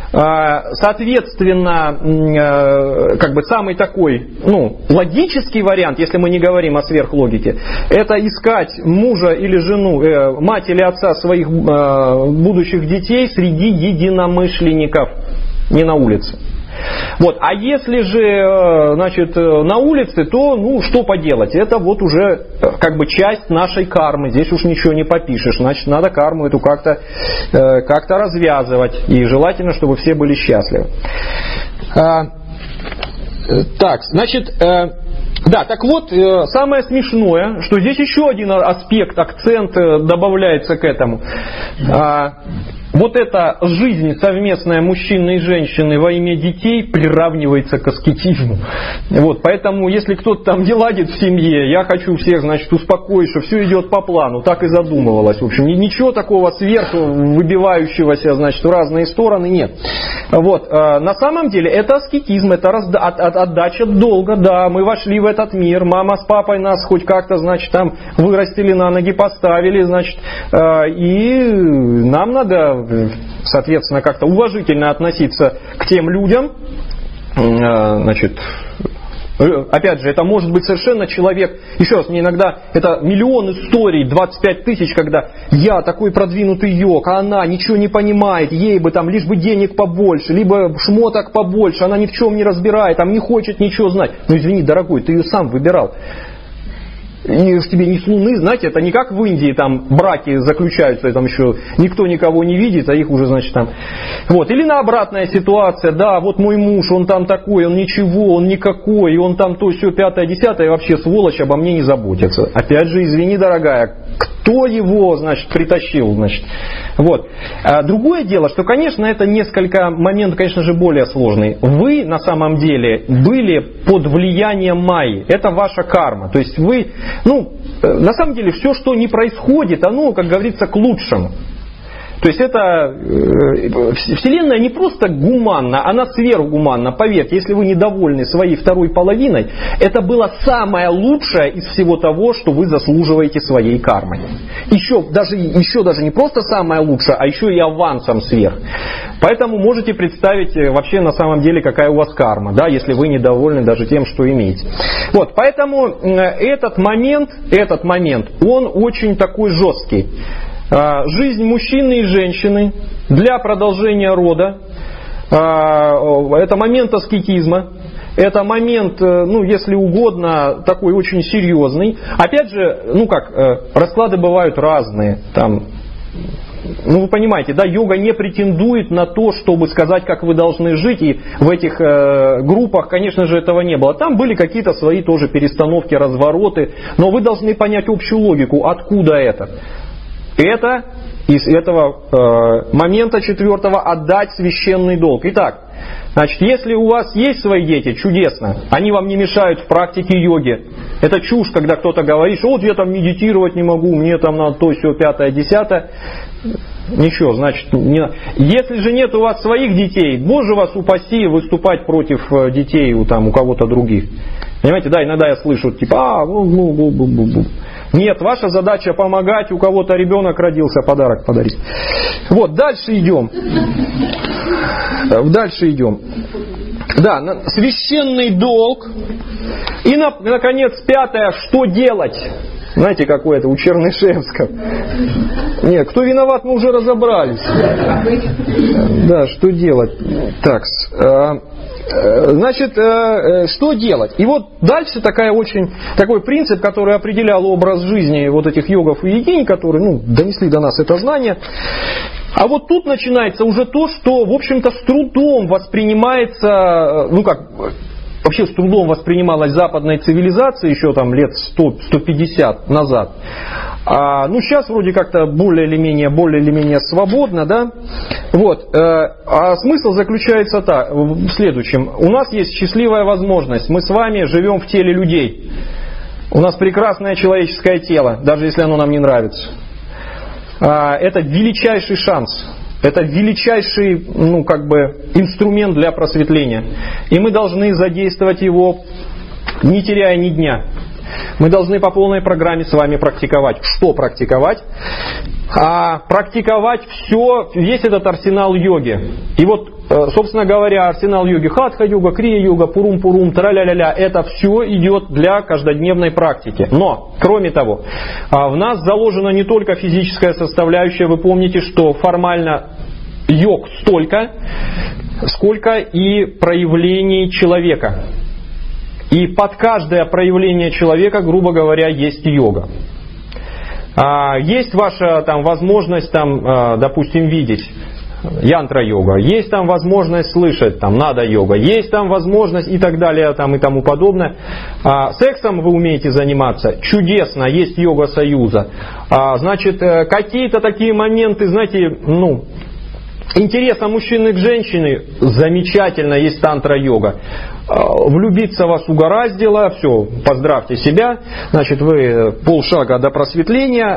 соответственно, самый такой, логический вариант, если мы не говорим о сверхлогике, это искать мужа или жену, мать или отца своих будущих детей среди единомышленников, не на улице. Вот. А если же, значит, на улице, то, что поделать? Это вот уже часть нашей кармы. Здесь уж ничего не попишешь. Значит, надо карму эту как-то развязывать. И желательно, чтобы все были счастливы. Так, значит, так вот, самое смешное, что здесь еще один аспект, акцент добавляется к этому. Вот эта жизнь совместная мужчины и женщины во имя детей приравнивается к аскетизму. Вот, поэтому, если кто-то там не ладит в семье, я хочу всех, значит, успокоить, что все идет по плану. Так и задумывалось. В общем, ничего такого сверху выбивающегося, значит, в разные стороны нет. Вот, на самом деле это аскетизм, это отдача долга. Да, мы вошли в этот мир, мама с папой нас хоть как-то, значит, там вырастили, на ноги поставили, значит, и нам надо, соответственно, как-то уважительно относиться к тем людям, значит, опять же, это может быть совершенно человек, еще раз, мне иногда, это миллион историй, 25 тысяч, когда я такой продвинутый йог, а она ничего не понимает, ей бы там лишь бы денег побольше, либо шмоток побольше, она ни в чем не разбирает, там не хочет ничего знать. Ну извини, дорогой, ты ее сам выбирал. И тебе не с Луны, знаете, это не как в Индии, там браки заключаются, и там еще никто никого не видит, а их уже, значит, там. Вот. Или на обратная ситуация, да, вот мой муж, он там такой, он ничего, он никакой, и он там то, все, пятое, десятое, и вообще сволочь, обо мне не заботится. Опять же, извини, дорогая, кто его, значит, притащил, значит. Вот. Другое дело, что, конечно, это момент, конечно же, более сложный. Вы, на самом деле, были под влиянием Майи. Это ваша карма. То есть вы, на самом деле, все, что не происходит, оно, как говорится, к лучшему. То есть это Вселенная не просто гуманна, она сверхгуманна. Поверьте, если вы недовольны своей второй половиной, это было самое лучшее из всего того, что вы заслуживаете своей кармой. Еще даже не просто самое лучшее, а еще и авансом сверх. Поэтому можете представить вообще на самом деле, какая у вас карма, да, если вы недовольны даже тем, что имеете. Вот, поэтому этот момент, он очень такой жесткий. Жизнь мужчины и женщины для продолжения рода, это момент аскетизма, это момент, если угодно, такой очень серьезный. Опять же, расклады бывают разные. Там, вы понимаете, да, йога не претендует на то, чтобы сказать, как вы должны жить, и в этих группах, конечно же, этого не было. Там были какие-то свои тоже перестановки, развороты, но вы должны понять общую логику, откуда это. Это из этого момента четвертого отдать священный долг. Итак, Значит, если у вас есть свои дети, чудесно, они вам не мешают в практике йоги. Это чушь, когда кто-то говорит, что вот я там медитировать не могу, мне там надо то, сё, 5, 10. Ничего, значит, не надо. Если же нет у вас своих детей, Боже вас упаси выступать против детей у кого-то других. Понимаете, да, иногда я слышу, типа, Нет, ваша задача помогать, у кого-то ребенок родился, подарок подарить. Вот, дальше идем. Да, священный долг. И, наконец, 5, что делать? Знаете, какое это у Чернышевского? Нет, кто виноват, мы уже разобрались. Да, что делать? Так, значит, что делать? И вот дальше такой принцип, который определял образ жизни вот этих йогов и йогинь, которые донесли до нас это знание. А вот тут начинается уже то, что, в общем-то, с трудом воспринимается, вообще с трудом воспринималась западной цивилизацией еще там лет 100-150 назад. Сейчас вроде как-то более или менее свободно, да? Вот. А смысл заключается в следующем. У нас есть счастливая возможность. Мы с вами живем в теле людей. У нас прекрасное человеческое тело, даже если оно нам не нравится. Это величайший шанс. Это величайший, инструмент для просветления. И мы должны задействовать его, не теряя ни дня. Мы должны по полной программе с вами практиковать. Что практиковать? Практиковать весь этот арсенал йоги. И вот, собственно говоря, арсенал йоги, хатха-йога, крия-йога, пурум-пурум, тра-ля-ля-ля, это все идет для каждодневной практики. Но, кроме того, в нас заложена не только физическая составляющая. Вы помните, что формально йог столько, сколько и проявлений человека. И под каждое проявление человека, грубо говоря, есть йога. Есть ваша возможность, допустим, видеть, янтра-йога. Есть возможность слышать, нада-йога. Есть возможность и так далее, и тому подобное. Сексом вы умеете заниматься? Чудесно, есть йога союза. Значит, какие-то такие моменты, знаете, интереса мужчины к женщине, замечательно, есть тантра-йога. Влюбиться вас угораздило, все, поздравьте себя, значит, вы полшага до просветления,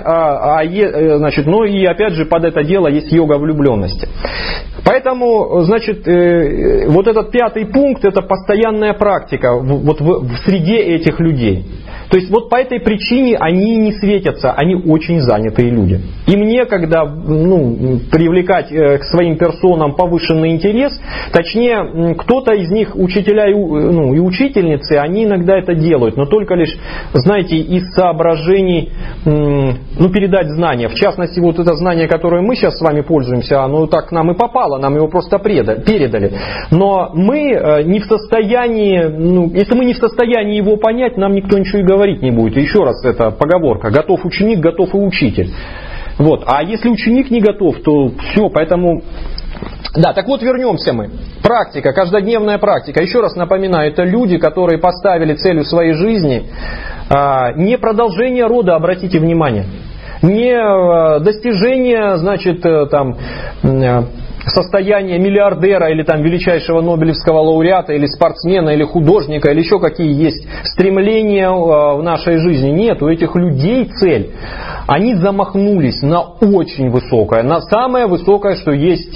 и опять же под это дело есть йога влюбленности. Поэтому, значит, вот этот 5 пункт, это постоянная практика в среде этих людей. То есть вот по этой причине они не светятся, они очень занятые люди. Им некогда привлекать к своим персонам повышенный интерес, точнее, кто-то из них, учителя и учительницы, они иногда это делают, но только лишь, знаете, из соображений передать знания. В частности, вот это знание, которое мы сейчас с вами пользуемся, оно так к нам и попало, нам его просто передали. Но мы не в состоянии, если мы не в состоянии его понять, нам никто ничего и говорить не будет. Еще раз, это поговорка: готов ученик, готов и учитель. Вот. А если ученик не готов, то все, поэтому... Да, так вот вернемся мы. Практика, каждодневная практика. Еще раз напоминаю, это люди, которые поставили целью своей жизни не продолжение рода, обратите внимание, не достижение, значит, состояния миллиардера или величайшего нобелевского лауреата, или спортсмена, или художника, или еще какие есть стремления в нашей жизни. Нет, у этих людей цель. Они замахнулись на очень высокое, на самое высокое, что есть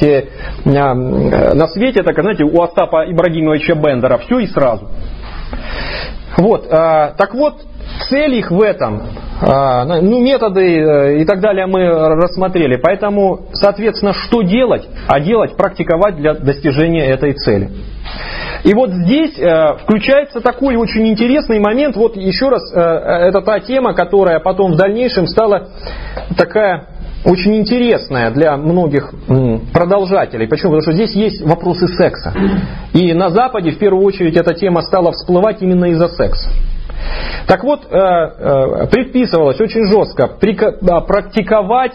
на свете. Так, знаете, у Остапа Ибрагимовича Бендера все и сразу. Вот, так вот, цель их в этом, методы и так далее мы рассмотрели. Поэтому, соответственно, что делать? А делать, практиковать для достижения этой цели. И вот здесь включается такой очень интересный момент. Вот еще раз, это та тема, которая потом в дальнейшем стала такая очень интересная для многих продолжателей. Почему? Потому что здесь есть вопросы секса. И на Западе в первую очередь эта тема стала всплывать именно из-за секса. Так вот, предписывалось очень жестко практиковать,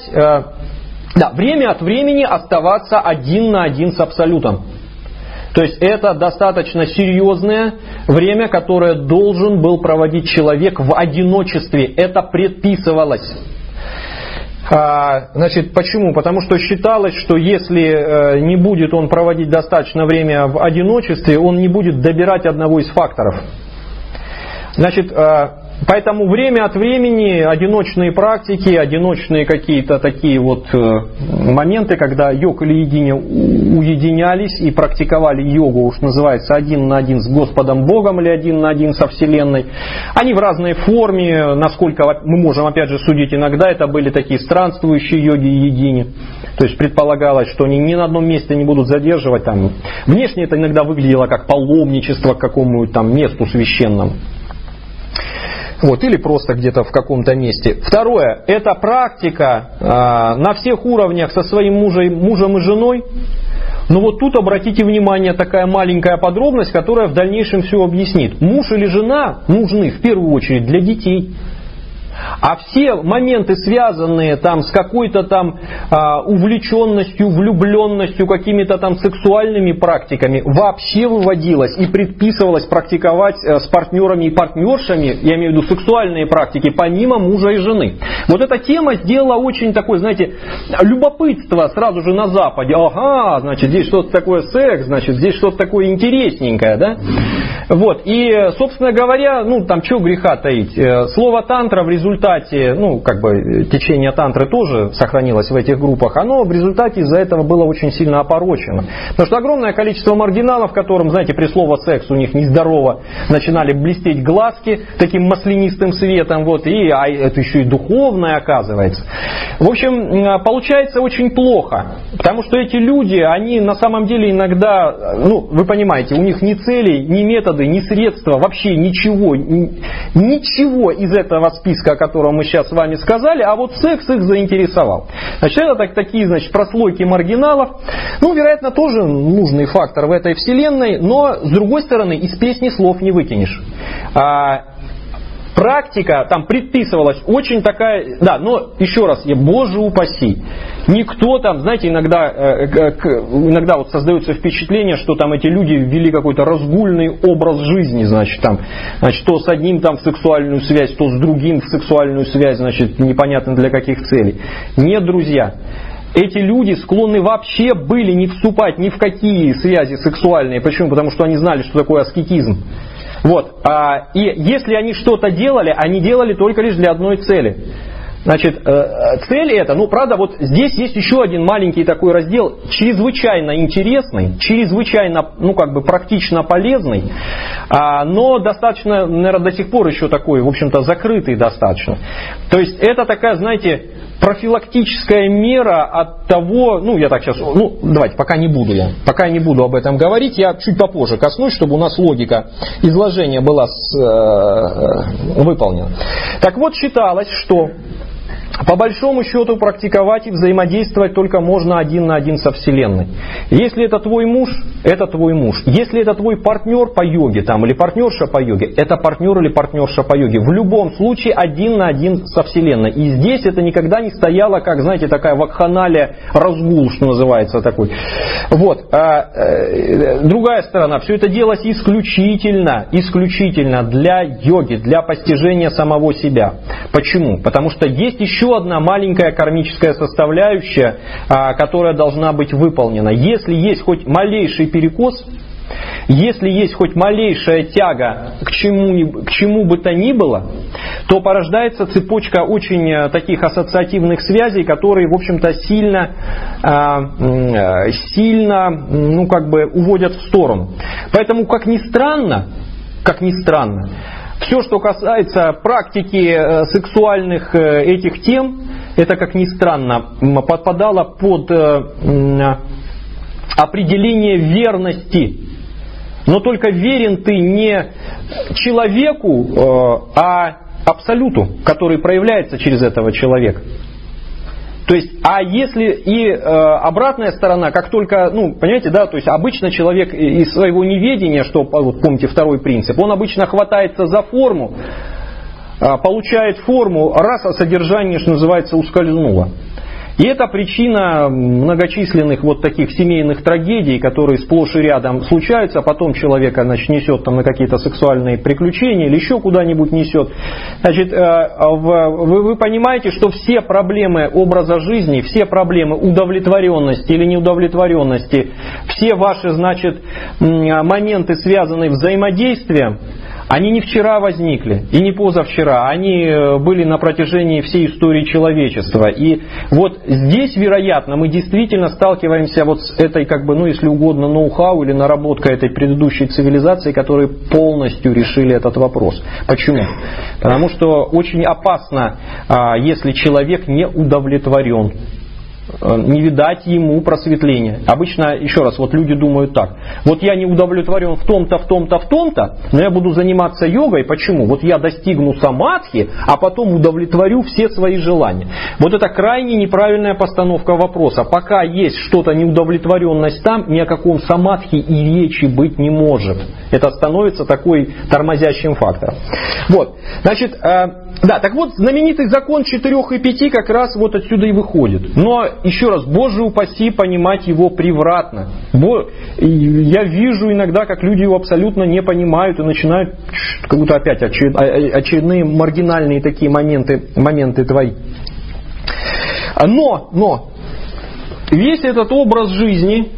время от времени оставаться один на один с Абсолютом. То есть это достаточно серьезное время, которое должен был проводить человек в одиночестве. Это предписывалось. Значит, почему? Потому что считалось, что если не будет он проводить достаточно время в одиночестве, он не будет добирать одного из факторов. Значит, поэтому время от времени одиночные практики, одиночные какие-то такие вот моменты, когда йог или йогиня уединялись и практиковали йогу, уж называется, один на один с Господом Богом или один на один со Вселенной, они в разной форме, насколько мы можем опять же судить, иногда это были такие странствующие йоги и йогини. То есть предполагалось, что они ни на одном месте не будут задерживать. Там. Внешне это иногда выглядело как паломничество к какому-то там месту священному. Вот, или просто где-то в каком-то месте. Второе, это практика на всех уровнях со своим мужем и женой. Но вот тут обратите внимание, такая маленькая подробность, которая в дальнейшем все объяснит. Муж или жена нужны в первую очередь для детей. А все моменты, связанные там с какой-то там увлеченностью, влюбленностью, какими-то там сексуальными практиками, вообще выводилось и предписывалось практиковать с партнерами и партнершами, я имею в виду сексуальные практики, помимо мужа и жены. Вот эта тема сделала очень такое, знаете, любопытство сразу же на Западе. Ага, значит, здесь что-то такое секс, значит, здесь что-то такое интересненькое, да? Вот, и, собственно говоря, ну, там, что греха таить, слово тантра в результате, ну, как бы, течение тантры тоже сохранилось в этих группах, оно в результате из-за этого было очень сильно опорочено. Потому что огромное количество маргиналов, которым, знаете, при слове секс у них нездорово начинали блестеть глазки таким маслянистым светом, вот, и это еще и духовное оказывается. В общем, получается очень плохо, потому что эти люди, они на самом деле иногда, ну, вы понимаете, у них ни цели, ни методы, ни средства, вообще ничего из этого списка, о котором мы сейчас с вами сказали, а вот секс их заинтересовал. Значит, это такие, значит, прослойки маргиналов. Ну, вероятно, тоже нужный фактор в этой вселенной, но, с другой стороны, из песни слов не выкинешь. Практика там предписывалась очень такая, да, но еще раз, боже упаси, никто там, знаете, иногда вот создается впечатление, что там эти люди ввели какой-то разгульный образ жизни, значит, то с одним там в сексуальную связь, то с другим в сексуальную связь, значит, непонятно для каких целей. Нет, друзья. Эти люди склонны вообще были не вступать ни в какие связи сексуальные. Почему? Потому что они знали, что такое аскетизм. Вот. И если они что-то делали, они делали только лишь для одной цели. Значит, цель эта, ну, правда, вот здесь есть еще один маленький такой раздел, чрезвычайно интересный, чрезвычайно, ну, как бы практично полезный, но достаточно, наверное, до сих пор еще такой, в общем-то, закрытый достаточно. То есть это такая, знаете, профилактическая мера от того, ну, я так сейчас, ну, давайте, пока не буду об этом говорить, я чуть попозже коснусь, чтобы у нас логика изложения была выполнена. Так вот, считалось, что по большому счету практиковать и взаимодействовать только можно один на один со Вселенной. Если это твой муж, это твой муж. Если это твой партнер по йоге там, или партнерша по йоге, это партнер или партнерша по йоге. В любом случае один на один со Вселенной. И здесь это никогда не стояло, как, знаете, такая вакханалия, разгул, что называется такой. Вот. Другая сторона, все это делалось исключительно для йоги, для постижения самого себя. Почему? Потому что есть еще одна маленькая кармическая составляющая, которая должна быть выполнена. Если есть хоть малейший перекос, если есть хоть малейшая тяга к чему бы то ни было, то порождается цепочка очень таких ассоциативных связей, которые, в общем-то, сильно, ну, как бы уводят в сторону. Поэтому, как ни странно, все, что касается практики сексуальных этих тем, это, как ни странно, подпадало под определение верности. Но только верен ты не человеку, а абсолюту, который проявляется через этого человека. То есть, а если и обратная сторона, как только, ну, понимаете, да, то есть обычно человек из своего неведения, что, вот помните второй принцип, он обычно хватается за форму, получает форму, раз, а содержание, что называется, ускользнуло. И это причина многочисленных вот таких семейных трагедий, которые сплошь и рядом случаются, а потом человека, значит, несет там на какие-то сексуальные приключения или еще куда-нибудь несет. Значит, вы понимаете, что все проблемы образа жизни, все проблемы удовлетворенности или неудовлетворенности, все ваши, значит, моменты, связанные взаимодействием, они не вчера возникли и не позавчера, они были на протяжении всей истории человечества. И вот здесь, вероятно, мы действительно сталкиваемся вот с этой, как бы, ну, если угодно, ноу-хау или наработкой этой предыдущей цивилизации, которые полностью решили этот вопрос. Почему? Потому что очень опасно, если человек не удовлетворен. Не видать ему просветления. Обычно, еще раз, вот люди думают так. Вот я не удовлетворен в том-то, в том-то, в том-то, но я буду заниматься йогой. Почему? Вот я достигну самадхи, а потом удовлетворю все свои желания. Вот это крайне неправильная постановка вопроса. Пока есть что-то неудовлетворенность там, ни о каком самадхи и речи быть не может. Это становится такой тормозящим фактором. Вот, значит, да, так вот, знаменитый закон 4 и 5 как раз вот отсюда и выходит. Но, еще раз, Боже упаси понимать его превратно. Я вижу иногда, как люди его абсолютно не понимают и начинают как будто опять очередные маргинальные такие моменты творить. Но весь этот образ жизни,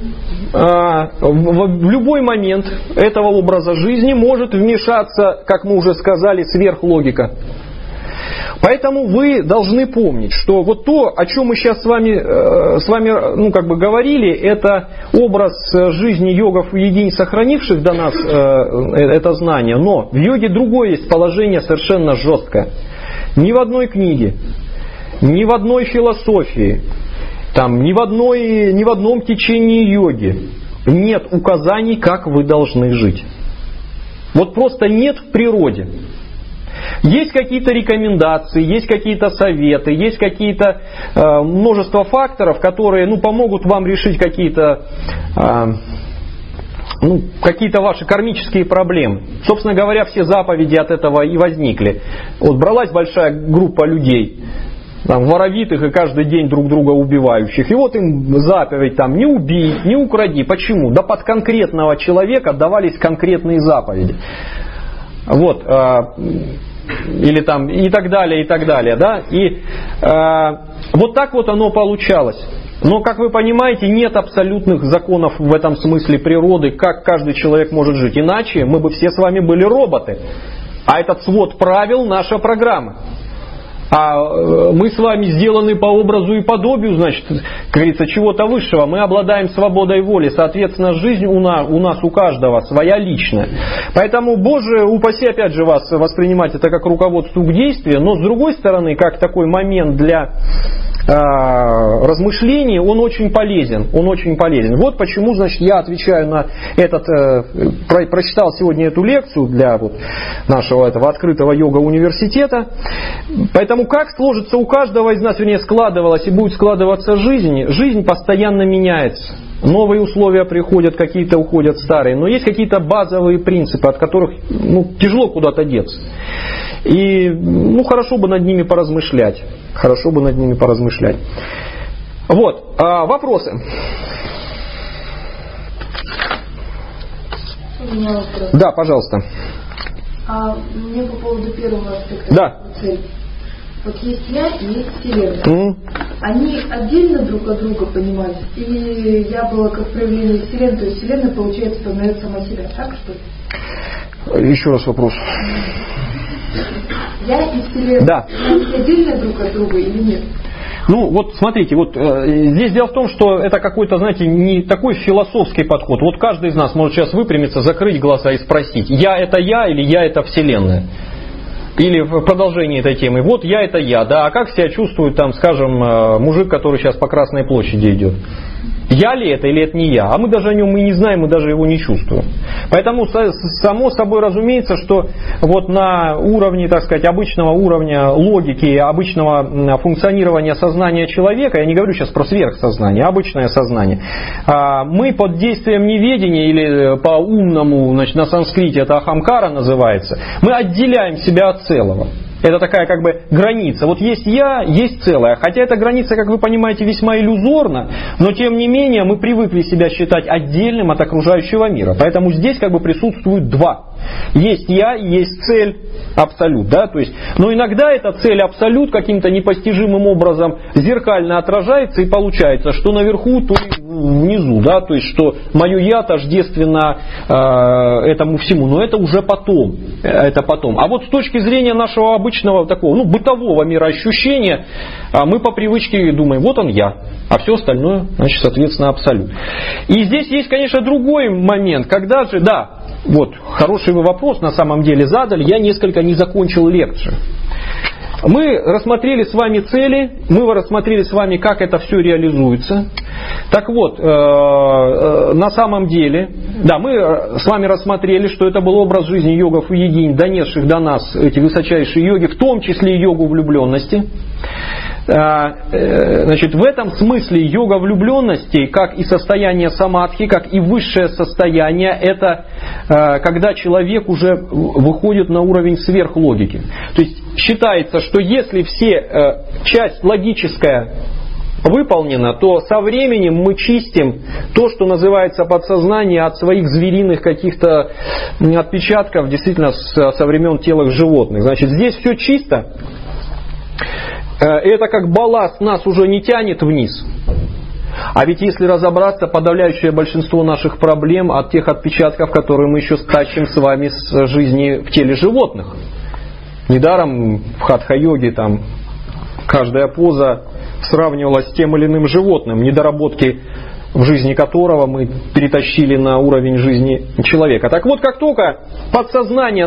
в любой момент этого образа жизни может вмешаться, как мы уже сказали, сверхлогика. Поэтому вы должны помнить, что вот то, о чем мы сейчас с вами ну, как бы говорили, это образ жизни йогов и йогинь, сохранивших до нас это знание. Но в йоге другое есть положение совершенно жесткое. Ни в одной книге, ни в одной философии, там, ни в одном течении йоги нет указаний, как вы должны жить. Вот просто нет в природе. Есть какие-то рекомендации, есть какие-то советы, есть какие-то множество факторов, которые помогут вам решить какие-то ваши кармические проблемы. Собственно говоря, все заповеди от этого и возникли. Вот бралась большая группа людей, там, воровитых и каждый день друг друга убивающих. И вот им заповедь там: не убей, не укради. Почему? Да под конкретного человека давались конкретные заповеди. Вот. Или там и так далее, и так далее. Да? И вот так вот оно получалось. Но, как вы понимаете, нет абсолютных законов в этом смысле природы, как каждый человек может жить. Иначе мы бы все с вами были роботы. А этот свод правил — наша программа. А мы с вами сделаны по образу и подобию, значит, как говорится, чего-то высшего. Мы обладаем свободой воли. Соответственно, жизнь у нас, у каждого своя личная. Поэтому, Боже упаси, опять же, вас воспринимать это как руководство к действию, но, с другой стороны, как такой момент для размышлений, он очень полезен. Вот почему, значит, я отвечаю на этот, прочитал сегодня эту лекцию для вот нашего этого открытого йога-университета. Поэтому как сложится у каждого из нас, вернее, складывалась и будет складываться жизнь? Жизнь постоянно меняется. Новые условия приходят, какие-то уходят старые. Но есть какие-то базовые принципы, от которых тяжело куда-то деться. И хорошо бы над ними поразмышлять. Вот, вопросы. У меня вопрос. Да, пожалуйста. Мне по поводу первого аспекта. Да. Цель. Вот есть я и есть Вселенная. Они отдельно друг от друга понимались? Или я была как проявление Вселенной, то есть Вселенная, получается, познает сама себя, так что ли? Еще раз вопрос. Я и Вселенная, да. Они отдельно друг от друга или нет? Вот смотрите, здесь дело в том, что это какой-то, знаете, не такой философский подход. Вот каждый из нас может сейчас выпрямиться, закрыть глаза и спросить: я это я или я это Вселенная? Или в продолжении этой темы: вот я это я, да, а как себя чувствует там, скажем, мужик, который сейчас по Красной площади идет? Я ли это или это не я? А мы даже о нем и не знаем, мы даже его не чувствуем. Поэтому само собой разумеется, что вот на уровне, так сказать, обычного уровня логики, обычного функционирования сознания человека, я не говорю сейчас про сверхсознание, обычное сознание, мы под действием неведения, или по-умному, значит, на санскрите это ахамкара называется, мы отделяем себя от целого. Это такая как бы граница. Вот есть я, есть целое. Хотя эта граница, как вы понимаете, весьма иллюзорна, но тем не менее мы привыкли себя считать отдельным от окружающего мира. Поэтому здесь как бы присутствует два. Есть я, есть цель, абсолют. Да? То есть, но иногда эта цель, абсолют, каким-то непостижимым образом зеркально отражается и получается, что наверху, то и внизу. Да? То есть, что мое я тождественно этому всему. Но это уже потом. Это потом. А вот с точки зрения нашего обычного такого, бытового мироощущения, мы по привычке думаем, вот он я, а все остальное, значит, соответственно, абсолют. И здесь есть, конечно, другой момент, когда же, вот, хороший вы вопрос на самом деле задали, я несколько не закончил лекцию. Мы рассмотрели с вами цели, мы рассмотрели с вами, как это все реализуется. Так вот, на самом деле, мы с вами рассмотрели, что это был образ жизни йогов и йогинь, донесших до нас эти высочайшие йоги, в том числе и йогу влюбленности. Значит, в этом смысле йога влюбленности, как и состояние самадхи, как и высшее состояние, это когда человек уже выходит на уровень сверхлогики. То есть считается, что если часть логическая выполнена, то со временем мы чистим то, что называется подсознание, от своих звериных каких-то отпечатков, действительно со времен телах животных. Значит, здесь все чисто. Это как балласт нас уже не тянет вниз. А ведь если разобраться, подавляющее большинство наших проблем от тех отпечатков, которые мы еще тащим с вами с жизни в теле животных. Недаром в хатха-йоге там каждая поза сравнивалась с тем или иным животным, недоработки в жизни которого мы перетащили на уровень жизни человека. Так вот, как только подсознание,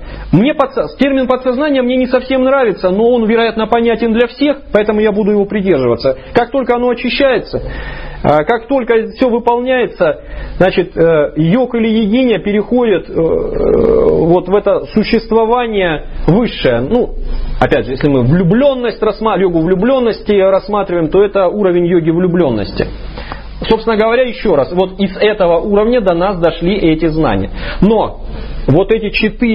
термин подсознание мне не совсем нравится, но он, вероятно, понятен для всех, поэтому я буду его придерживаться. Как только оно очищается, как только все выполняется, значит, йог или йогиня переходит вот в это существование высшее. Опять же, если мы йогу влюбленности рассматриваем, то это уровень йоги влюбленности. Собственно говоря, еще раз, вот из этого уровня до нас дошли эти знания. Но вот эти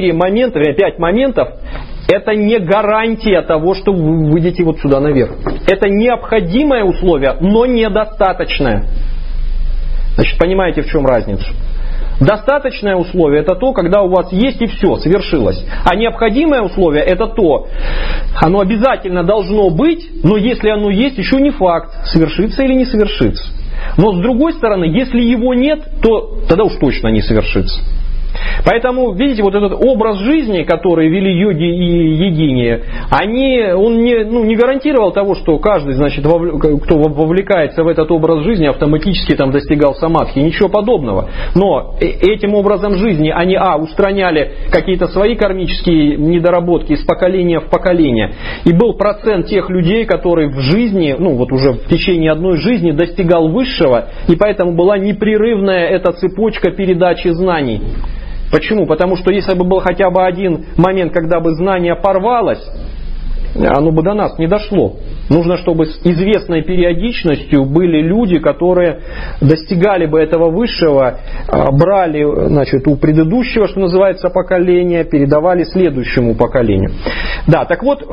5 моментов, это не гарантия того, что вы выйдете вот сюда наверх. Это необходимое условие, но недостаточное. Значит, понимаете, в чем разница? Достаточное условие — это то, когда у вас есть и все, свершилось. А необходимое условие — это то, оно обязательно должно быть, но если оно есть, еще не факт, свершится или не свершится. Но с другой стороны, если его нет, то тогда уж точно не совершится. Поэтому, видите, вот этот образ жизни, который вели йоги и йогини, он не гарантировал того, что каждый, значит, кто вовлекается в этот образ жизни, автоматически там достигал самадхи. Ничего подобного. Но этим образом жизни они, устраняли какие-то свои кармические недоработки из поколения в поколение. И был процент тех людей, которые в жизни, уже в течение одной жизни достигал высшего, и поэтому была непрерывная эта цепочка передачи знаний. Почему? Потому что если бы был хотя бы один момент, когда бы знание порвалось, оно бы до нас не дошло. Нужно, чтобы с известной периодичностью были люди, которые достигали бы этого высшего, брали, значит, у предыдущего, что называется, поколения, передавали следующему поколению. Так вот,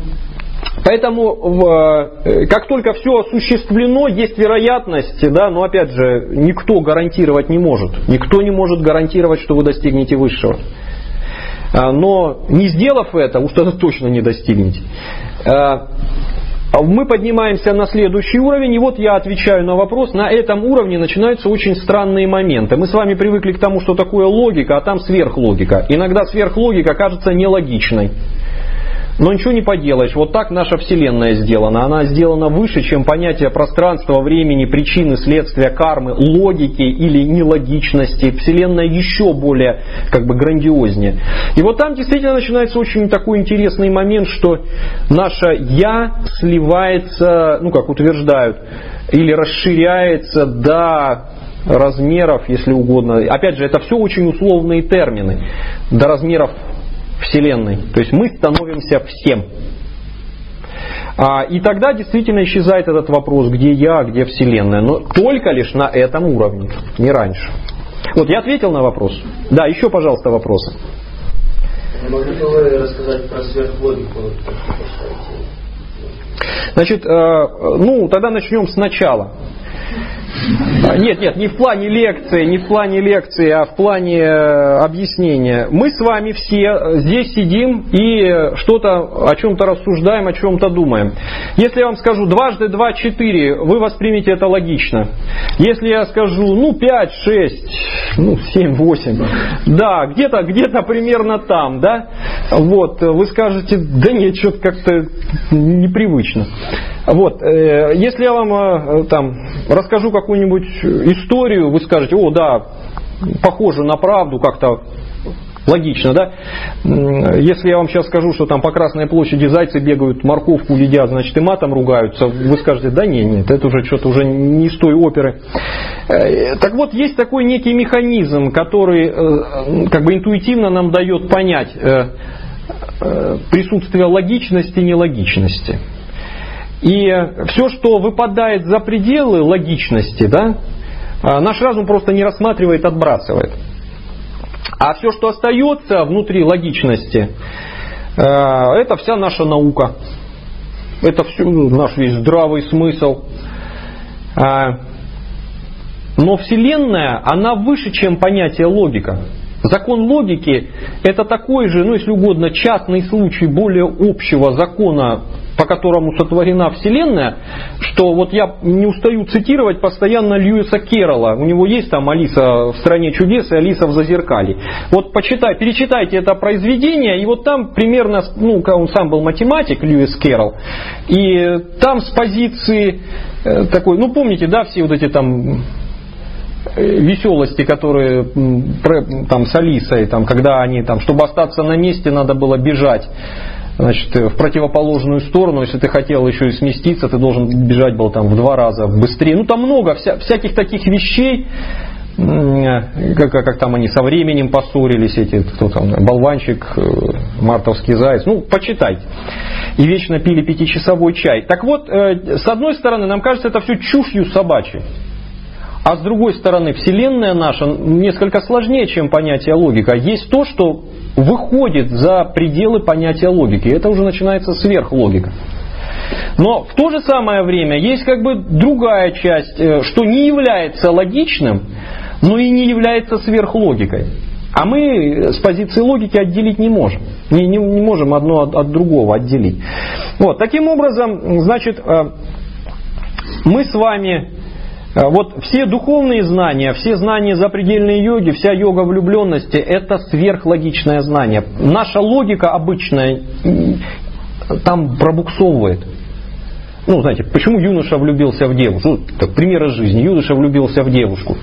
поэтому, как только все осуществлено, есть вероятность, но опять же, никто гарантировать не может. Никто не может гарантировать, что вы достигнете высшего. Но не сделав это, уж тогда точно не достигнете. Мы поднимаемся на следующий уровень, и вот я отвечаю на вопрос. На этом уровне начинаются очень странные моменты. Мы с вами привыкли к тому, что такое логика, а там сверхлогика. Иногда сверхлогика кажется нелогичной. Но ничего не поделаешь, вот так наша Вселенная сделана. Она сделана выше, чем понятие пространства, времени, причины, следствия, кармы, логики или нелогичности. Вселенная еще более грандиознее. И вот там действительно начинается очень такой интересный момент, что наше «я» сливается, как утверждают, или расширяется до размеров, если угодно. Опять же, это все очень условные термины. До размеров Вселенной. То есть мы становимся всем. И тогда действительно исчезает этот вопрос, где я, где Вселенная. Но только лишь на этом уровне, не раньше. Вот я ответил на вопрос. Да, еще, пожалуйста, вопросы. Могли бы вы рассказать про сверхлогику? Значит, тогда начнем сначала. Нет, не в плане лекции, а в плане объяснения. Мы с вами все здесь сидим и что-то о чем-то рассуждаем, о чем-то думаем. Если я вам скажу 2 × 2 = 4, вы воспримете это логично. Если я скажу 5, 6, 7, 8, да, где-то примерно там, да, вот, вы скажете, да нет, что-то как-то непривычно. Вот, если я вам расскажу какую-нибудь историю, вы скажете, да, похоже на правду, как-то логично, да? Если я вам сейчас скажу, что там по Красной площади зайцы бегают, морковку едят, значит и матом ругаются, вы скажете, да нет, это уже что-то уже не из той оперы. Так вот, есть такой некий механизм, который как бы интуитивно нам дает понять присутствие логичности и нелогичности. И все, что выпадает за пределы логичности, да, наш разум просто не рассматривает, отбрасывает. А все, что остается внутри логичности, это вся наша наука. Это все наш весь здравый смысл. Но Вселенная, она выше, чем понятие логика. Закон логики это такой же, если угодно, частный случай более общего закона, по которому сотворена Вселенная, что вот я не устаю цитировать постоянно Льюиса Керрола. У него есть там «Алиса в стране чудес» и «Алиса в Зазеркалье». Вот перечитайте это произведение, и вот там примерно, он сам был математик, Льюис Керрол, и там с позиции такой, помните, да, все вот эти там веселости, которые там с Алисой, там, когда они там, чтобы остаться на месте, надо было бежать, значит, в противоположную сторону. Если ты хотел еще и сместиться, ты должен бежать был там в 2 раза быстрее. Там много всяких таких вещей, как там они со временем поссорились, кто там, болванчик, мартовский заяц. Почитайте. И вечно пили 5-часовой чай. Так вот, с одной стороны, нам кажется, это все чушью собачьей. А с другой стороны, Вселенная наша несколько сложнее, чем понятие логика. Есть то, что выходит за пределы понятия логики. Это уже начинается сверхлогика. Но в то же самое время есть как бы другая часть, что не является логичным, но и не является сверхлогикой. А мы с позиции логики отделить не можем. Не можем одно от другого отделить. Вот, таким образом, значит, мы с вами... Вот все духовные знания, все знания запредельной йоги, вся йога влюбленности – это сверхлогичное знание. Наша логика обычная там пробуксовывает. Знаете, почему юноша влюбился в девушку? Пример из жизни. Юноша влюбился в девушку.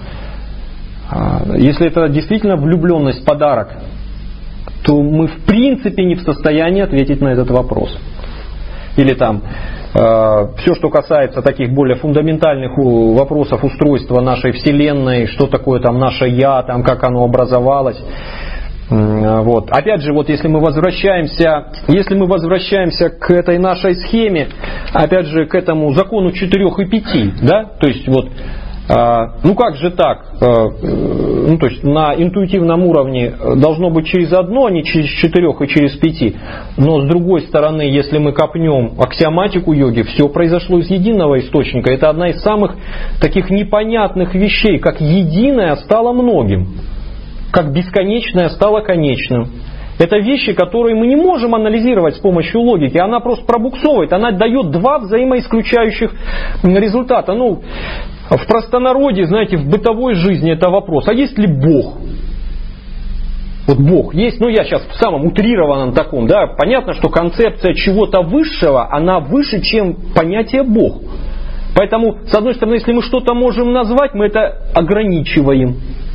Если это действительно влюбленность, подарок, то мы в принципе не в состоянии ответить на этот вопрос. Или там... Все, что касается таких более фундаментальных вопросов устройства нашей Вселенной, что такое там наше Я, там, как оно образовалось. Вот. Опять же, вот если мы возвращаемся к этой нашей схеме, опять же, к этому закону 4 и 5, да, то есть вот, как же так? То есть на интуитивном уровне должно быть через одно, а не через 4 и через 5. Но с другой стороны, если мы копнем аксиоматику йоги, все произошло из единого источника. Это одна из самых таких непонятных вещей, как единое стало многим, как бесконечное стало конечным. Это вещи, которые мы не можем анализировать с помощью логики. Она просто пробуксовывает, она дает 2 взаимоисключающих результата. В простонародье, знаете, в бытовой жизни это вопрос, а есть ли Бог? Вот Бог есть, я сейчас в самом утрированном таком, да, понятно, что концепция чего-то высшего, она выше, чем понятие Бог. Поэтому, с одной стороны, если мы что-то можем назвать, мы это ограничиваем.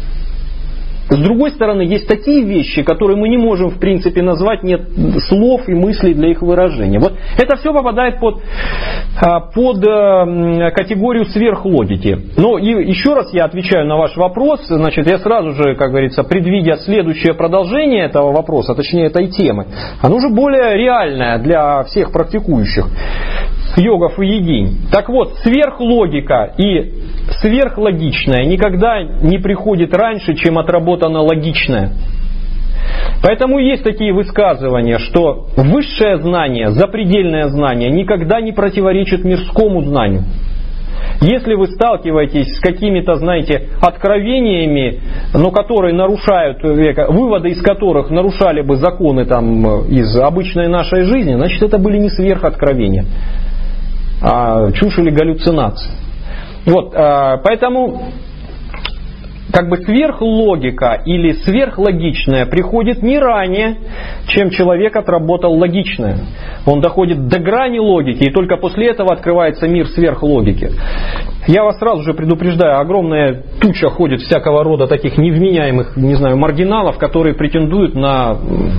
С другой стороны, есть такие вещи, которые мы не можем в принципе назвать, нет слов и мыслей для их выражения. Вот это все попадает под категорию сверхлогики. Но и еще раз я отвечаю на ваш вопрос. Значит, я сразу же, как говорится, предвидя следующее продолжение этого вопроса, точнее этой темы, оно уже более реальное для всех практикующих йогов и йогинь. Так вот, сверхлогика и сверхлогичное никогда не приходит раньше, чем отработано логичное. Поэтому есть такие высказывания, что высшее знание, запредельное знание никогда не противоречит мирскому знанию. Если вы сталкиваетесь с какими-то, знаете, откровениями, но которые нарушают, выводы из которых нарушали бы законы там, из обычной нашей жизни, значит, это были не сверхоткровения, а чушь или галлюцинации. Вот, поэтому как бы сверхлогика или сверхлогичное приходит не ранее, чем человек отработал логичное. Он доходит до грани логики, и только после этого открывается мир сверхлогики. Я вас сразу же предупреждаю, огромная туча ходит всякого рода таких невменяемых, не знаю, маргиналов, которые претендуют на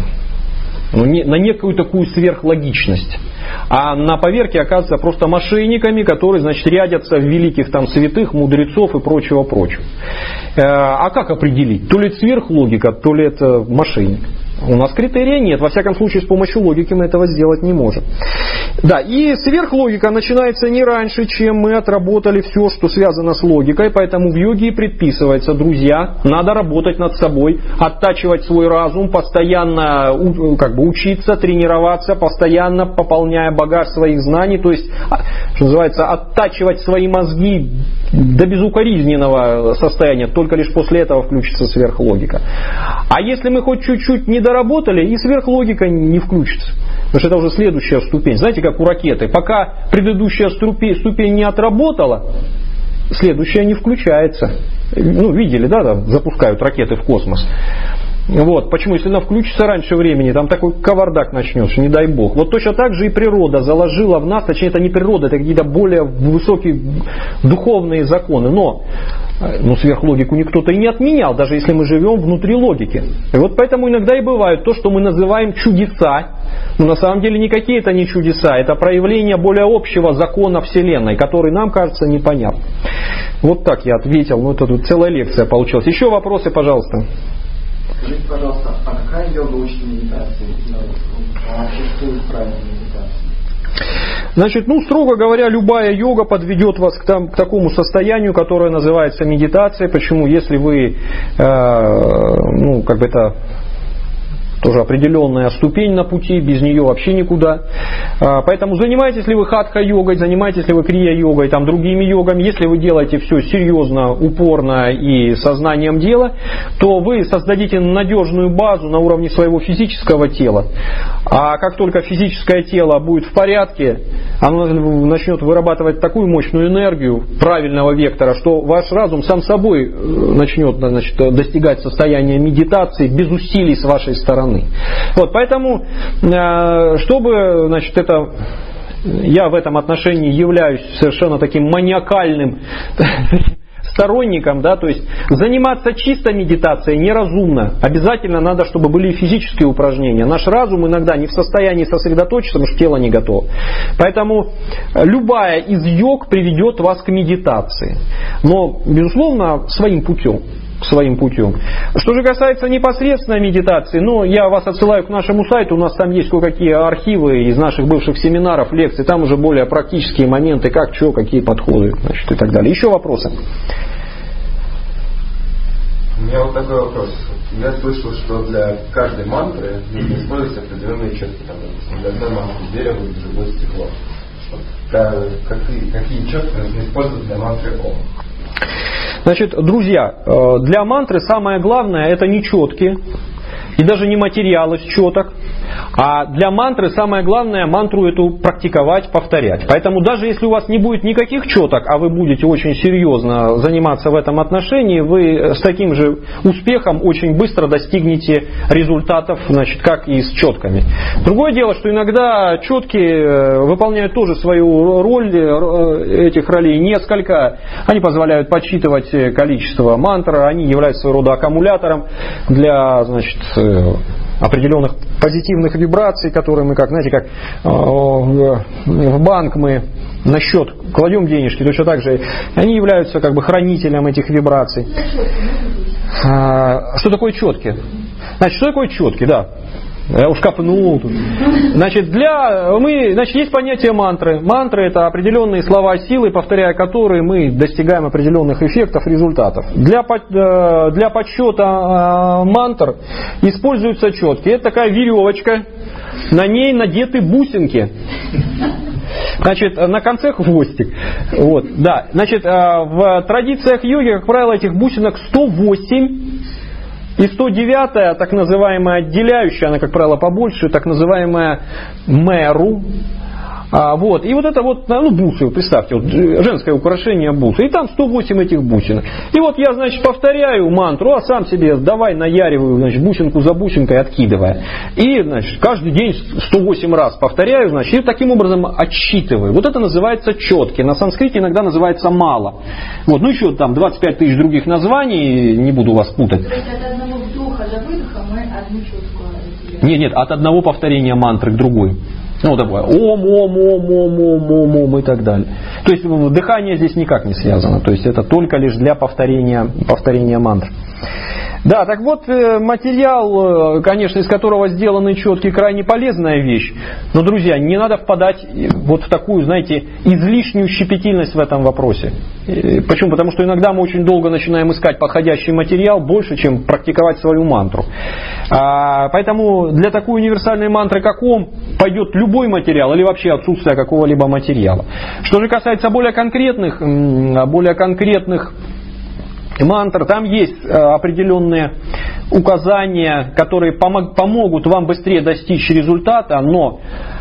некую такую сверхлогичность. А на поверке оказываются просто мошенниками, которые, значит, рядятся в великих там святых, мудрецов и прочего. А как определить? То ли это сверхлогика, то ли это мошенник? У нас критерия нет. Во всяком случае, с помощью логики мы этого сделать не можем. Да, и сверхлогика начинается не раньше, чем мы отработали все, что связано с логикой. Поэтому в йоге и предписывается, друзья, надо работать над собой, оттачивать свой разум, постоянно учиться, тренироваться, постоянно пополняя багаж своих знаний. То есть, что называется, оттачивать свои мозги до безукоризненного состояния. Только лишь после этого включится сверхлогика. А если мы хоть чуть-чуть не доработали, и сверхлогика не включится. Потому что это уже следующая ступень. Знаете, как у ракеты. Пока предыдущая ступень не отработала, следующая не включается. Видели, да, там запускают ракеты в космос. Вот. Почему? Если она включится раньше времени, там такой кавардак начнется, не дай бог. Вот точно так же и природа заложила в нас, точнее это не природа, это какие-то более высокие духовные законы. Но сверхлогику никто-то и не отменял, даже если мы живем внутри логики. И вот поэтому иногда и бывают то, что мы называем чудеса. Но на самом деле никакие это не чудеса, это проявление более общего закона Вселенной, который нам кажется непонятным. Вот так я ответил, это тут целая лекция получилась. Еще вопросы, пожалуйста. Скажите, пожалуйста, а какая йога учит медитации? А существует правильная медитация? Значит, строго говоря, любая йога подведет вас к такому состоянию, которое называется медитацией. Почему? Если вы, это тоже определенная ступень на пути, без нее вообще никуда. Поэтому занимаетесь ли вы хатха-йогой, занимаетесь ли вы крия-йогой, другими йогами, если вы делаете все серьезно, упорно и сознанием дела, то вы создадите надежную базу на уровне своего физического тела. А как только физическое тело будет в порядке, оно начнет вырабатывать такую мощную энергию правильного вектора, что ваш разум сам собой начнет достигать состояния медитации без усилий с вашей стороны. Вот, поэтому, чтобы, я в этом отношении являюсь совершенно таким маниакальным сторонником, то есть заниматься чисто медитацией неразумно. Обязательно надо, чтобы были и физические упражнения. Наш разум иногда не в состоянии сосредоточиться, потому что тело не готово. Поэтому любая из йог приведет вас к медитации. Но, безусловно, своим путем. Что же касается непосредственной медитации, я вас отсылаю к нашему сайту, у нас там есть кое-какие архивы из наших бывших семинаров, лекций, там уже более практические моменты, как, что, какие подходы, и так далее. Еще вопросы? У меня вот такой вопрос. Я слышал, что для каждой мантры нужно использовать определенные четки. Для одной мантры дерево, для другой стекло. Какие четки нужно использовать для мантры Ом? Значит, друзья, для мантры самое главное это не четки и даже не материал из четок, а для мантры самое главное мантру эту практиковать, повторять. Поэтому даже если у вас не будет никаких четок, а вы будете очень серьезно заниматься в этом отношении, вы с таким же успехом очень быстро достигнете результатов, как и с четками. Другое дело, что иногда четки выполняют тоже свою роль, этих ролей несколько. Они позволяют подсчитывать количество мантр, они являются своего рода аккумулятором для, определенных позитивных вибраций, которые мы, как в банк мы на счет кладем денежки, точно так же они являются хранителем этих вибраций. Что такое четки? Значит, что такое четки? Да. Я уж копнул тут. Значит, есть понятие мантры. Мантры — это определенные слова силы, повторяя которые мы достигаем определенных эффектов, результатов. Для подсчета мантр используются четки. Это такая веревочка, на ней надеты бусинки. Значит, на конце хвостик. Вот, да. Значит, в традициях йоги, как правило, этих бусинок 108. И 109-я, так называемая отделяющая, она, как правило, побольше, так называемая меру. Вот. И вот это вот, бусы, представьте, вот, женское украшение бусы. И там 108 этих бусинок. И вот я, значит, повторяю мантру, а сам себе давай наяриваю, значит, бусинку за бусинкой откидывая. И, значит, каждый день 108 раз повторяю, значит, и таким образом отсчитываю. Вот это называется четки. На санскрите иногда называется мала. Вот, еще там 25 тысяч других названий, не буду вас путать. То есть от одного вдоха до выдоха мы одну четку разделяем? Нет, от одного повторения мантры к другой. Такое ом и так далее. То есть дыхание здесь никак не связано. То есть это только лишь для повторения мантр. Да, так вот, материал, конечно, из которого сделаны четки, крайне полезная вещь. Но, друзья, не надо впадать вот в такую, знаете, излишнюю щепетильность в этом вопросе. Почему? Потому что иногда мы очень долго начинаем искать подходящий материал больше, чем практиковать свою мантру. Поэтому для такой универсальной мантры, как Ом, пойдет любой материал или вообще отсутствие какого-либо материала. Что же касается более конкретных мантр, там есть определенные указания, которые помогут вам быстрее достичь результата, но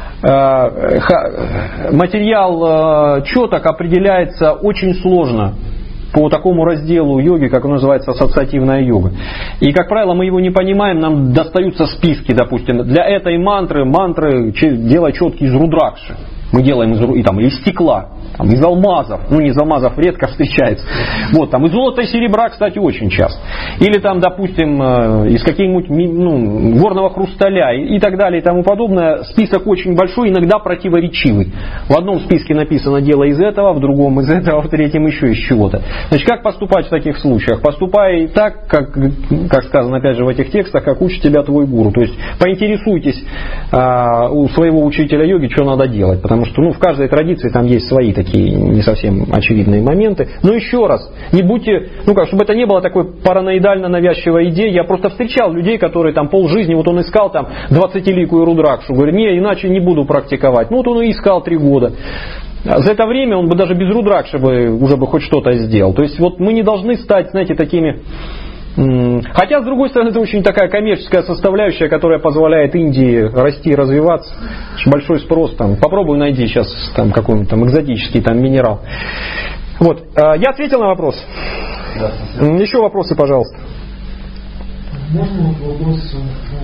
материал четок определяется очень сложно по такому разделу йоги, как он называется, ассоциативная йога. И, как правило, мы его не понимаем, нам достаются списки, допустим, для этой мантры делай четки из рудракши. Мы делаем из стекла, из алмазов, не из алмазов редко встречается. Вот, из золота и серебра, кстати, очень часто. Или допустим, из каких-нибудь горного хрусталя и так далее и тому подобное. Список очень большой, иногда противоречивый. В одном списке написано делай из этого, в другом из этого, в третьем еще из чего-то. Значит, как поступать в таких случаях? Поступай так, как сказано опять же в этих текстах, как учит тебя твой гуру. То есть поинтересуйтесь у своего учителя йоги, что надо делать. Потому что в каждой традиции там есть свои такие не совсем очевидные моменты. Но еще раз, не будьте, чтобы это не было такой параноидально навязчивой идеей. Я просто встречал людей, которые полжизни, он искал 20-ликую рудракшу. Говорит, иначе не буду практиковать. Он и искал 3 года. За это время он бы даже без рудракши уже хоть что-то сделал. То есть мы не должны стать, такими... Хотя, с другой стороны, это очень такая коммерческая составляющая, которая позволяет Индии расти и развиваться. Большой спрос. Попробуй найди сейчас какой-нибудь экзотический минерал. Вот. Я ответил на вопрос? Да. Еще вопросы, пожалуйста. Можно вопрос?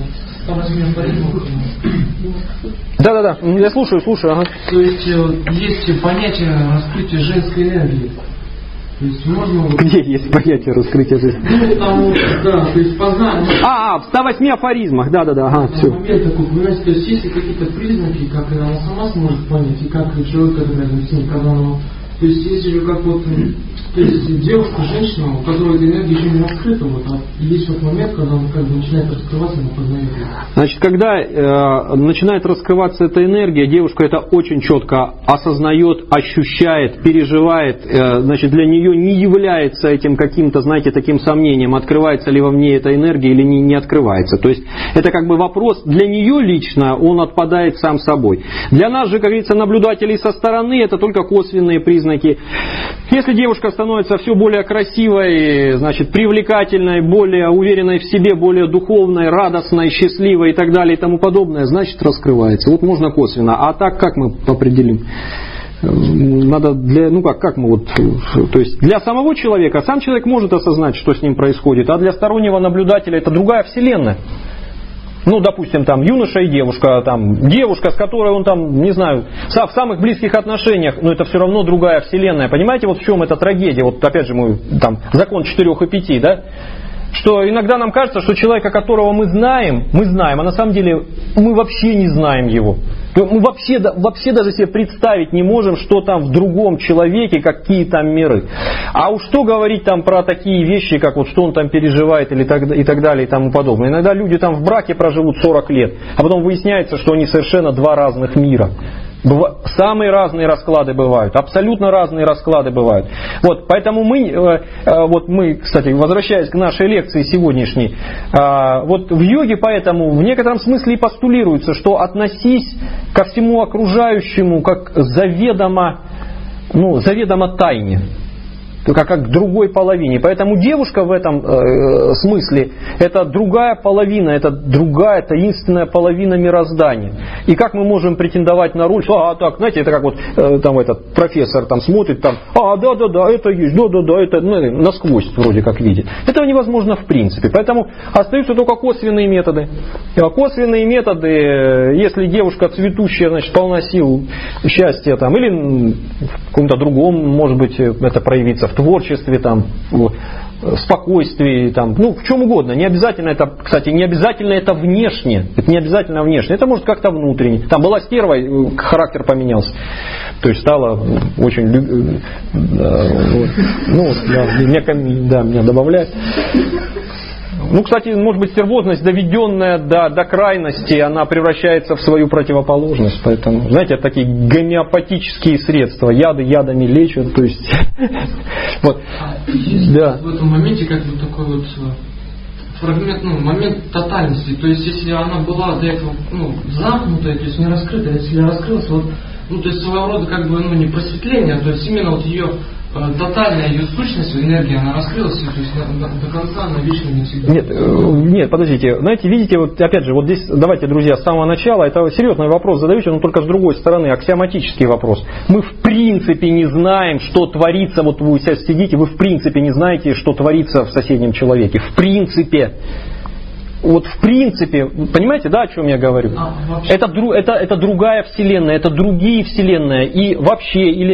Да. Я слушаю. Ага. То есть есть понятие раскрытия женской энергии. То есть можно... Где есть понятие раскрытия жизни? То есть познание. В 108 афоризмах, да, ага, все. Момент такой, понимаете, то есть есть какие-то признаки, как она сама сможет понять, и как человек рядом с ней, когда она... То есть если же то есть девушка, женщина, у которой эта энергия еще не раскрыта, есть момент, когда она начинает раскрываться, она познает ее. Значит, когда начинает раскрываться эта энергия, девушка это очень четко осознает, ощущает, переживает, значит, для нее не является этим каким-то, таким сомнением, открывается ли во мне эта энергия или не открывается. То есть это вопрос для нее лично, он отпадает сам собой. Для нас же, как говорится, наблюдателей со стороны, это только косвенные признаки. Если девушка становится все более красивой, значит, привлекательной, более уверенной в себе, более духовной, радостной, счастливой и так далее и тому подобное, значит, раскрывается. Можно косвенно. А так как мы определим? Надо то есть для самого человека, сам человек может осознать, что с ним происходит, а для стороннего наблюдателя это другая вселенная. Допустим, юноша и девушка, девушка, с которой он в самых близких отношениях, но это все равно другая вселенная. Понимаете, в чем эта трагедия? Опять же, закон 4 и 5, да? Что иногда нам кажется, что человека, которого мы знаем, а на самом деле мы вообще не знаем его. Мы вообще даже себе представить не можем, что там в другом человеке, какие там миры. А уж что говорить там про такие вещи, как вот что он там переживает и так далее и тому подобное. Иногда люди там в браке проживут 40 лет, а потом выясняется, что они совершенно два разных мира. Самые разные расклады бывают, абсолютно разные расклады бывают. Вот, поэтому мы, кстати, возвращаясь к нашей лекции сегодняшней, вот в йоге поэтому в некотором смысле и постулируется, что относись ко всему окружающему как заведомо тайне. Как к другой половине. Поэтому девушка в этом смыслле это другая половина, это другая таинственная половина мироздания. И как мы можем претендовать на роль, что так, знаете, это как вот там этот профессор там смотрит, там, да, это есть, да, это насквозь вроде как видит. Этого невозможно в принципе. Поэтому остаются только косвенные методы. Косвенные методы, если девушка цветущая, значит, полна сил, счастья там, или в каком-то другом, может быть, это проявится в творчестве, там, в спокойствии, там, в чем угодно. Не обязательно это, кстати, не обязательно это внешне. Это не обязательно внешне. Это может как-то внутренне. Там была стерва, характер поменялся. То есть стала очень... меня добавляет. Кстати, может быть, стервозность, доведенная до крайности, она превращается в свою противоположность. Поэтому, знаете, это такие гомеопатические средства. Яды ядами лечат. То есть, вот. Да. В этом моменте как бы такой вот фрагмент, момент тотальности. То есть, если она была до этого замкнутая, то есть не раскрытая, если раскрылась, то есть своего рода как бы не просветление, то есть именно вот ее тотальная ее сущность, энергия, она раскрылась, то есть до конца она вечно не всегда. Нет, подождите. Знаете, видите, вот опять же, вот здесь, давайте, друзья, с самого начала, это серьезный вопрос задаете, но только с другой стороны, аксиоматический вопрос. Мы в принципе не знаем, что творится, вот вы сейчас сидите, вы в принципе не знаете, что творится в соседнем человеке. В принципе. Вот в принципе, понимаете, да, о чем я говорю? Это другая вселенная, это другие вселенные. И вообще, или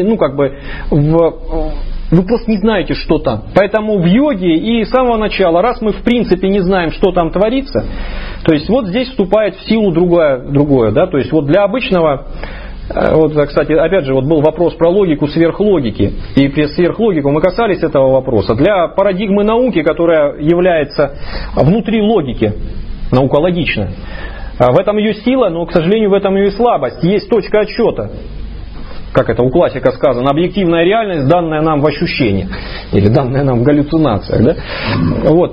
вы просто не знаете, что там. Поэтому в йоге и с самого начала, раз мы в принципе не знаем, что там творится, то есть вот здесь вступает в силу другое, да, то есть вот для обычного... Вот, кстати, опять же, вот был вопрос про логику сверхлогики. И при сверхлогику мы касались этого вопроса. Для парадигмы науки, которая является внутри логики, наука логична, в этом ее сила, но, к сожалению, в этом ее и слабость. Есть точка отсчета. Как это у классика сказано, объективная реальность, данная нам в ощущениях. Или данная нам в галлюцинациях. Да? Вот.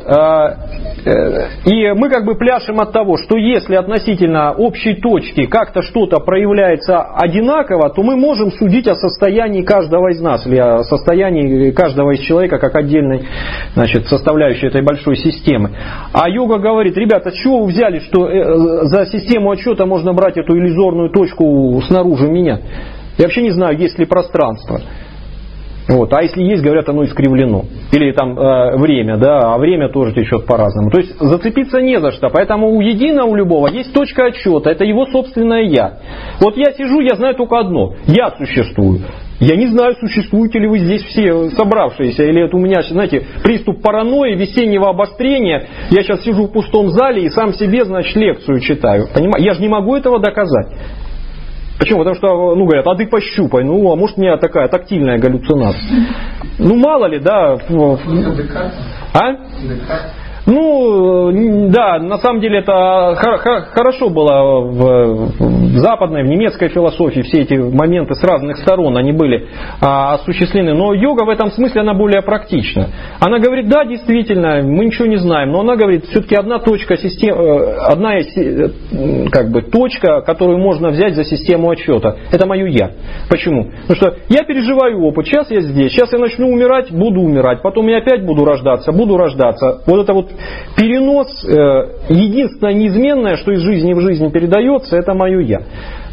И мы как бы пляшем от того, что если относительно общей точки как-то что-то проявляется одинаково, то мы можем судить о состоянии каждого из нас, или о состоянии каждого из человека как отдельной, значит, составляющей этой большой системы. А йога говорит, ребята, с чего вы взяли, что за систему отсчета можно брать эту иллюзорную точку снаружи меня? Я вообще не знаю, есть ли пространство. Вот. А если есть, говорят, оно искривлено. Или там время, да, а время тоже течет по-разному. То есть зацепиться не за что. Поэтому у единого, у любого есть точка отсчета. Это его собственное я. Вот я сижу, я знаю только одно. Я существую. Я не знаю, существуете ли вы здесь все собравшиеся. Или это у меня, знаете, приступ паранойи, весеннего обострения. Я сейчас сижу в пустом зале и сам себе, значит, лекцию читаю. Понимаете? Я же не могу этого доказать. Почему? Потому что, говорят, а ты пощупай. А может у меня такая тактильная галлюцинация. Мало ли, да. А? Да, на самом деле это хорошо было в западной, в немецкой философии, все эти моменты с разных сторон, они были осуществлены. Но йога в этом смысле, она более практична. Она говорит, да, действительно, мы ничего не знаем, но она говорит, все-таки одна точка, одна точка, которую можно взять за систему отсчета, это мое я. Почему? Потому что я переживаю опыт, сейчас я здесь, сейчас я начну умирать, буду умирать, потом я опять буду рождаться. Вот это вот перенос, единственное неизменное, что из жизни в жизнь передается, это мое я.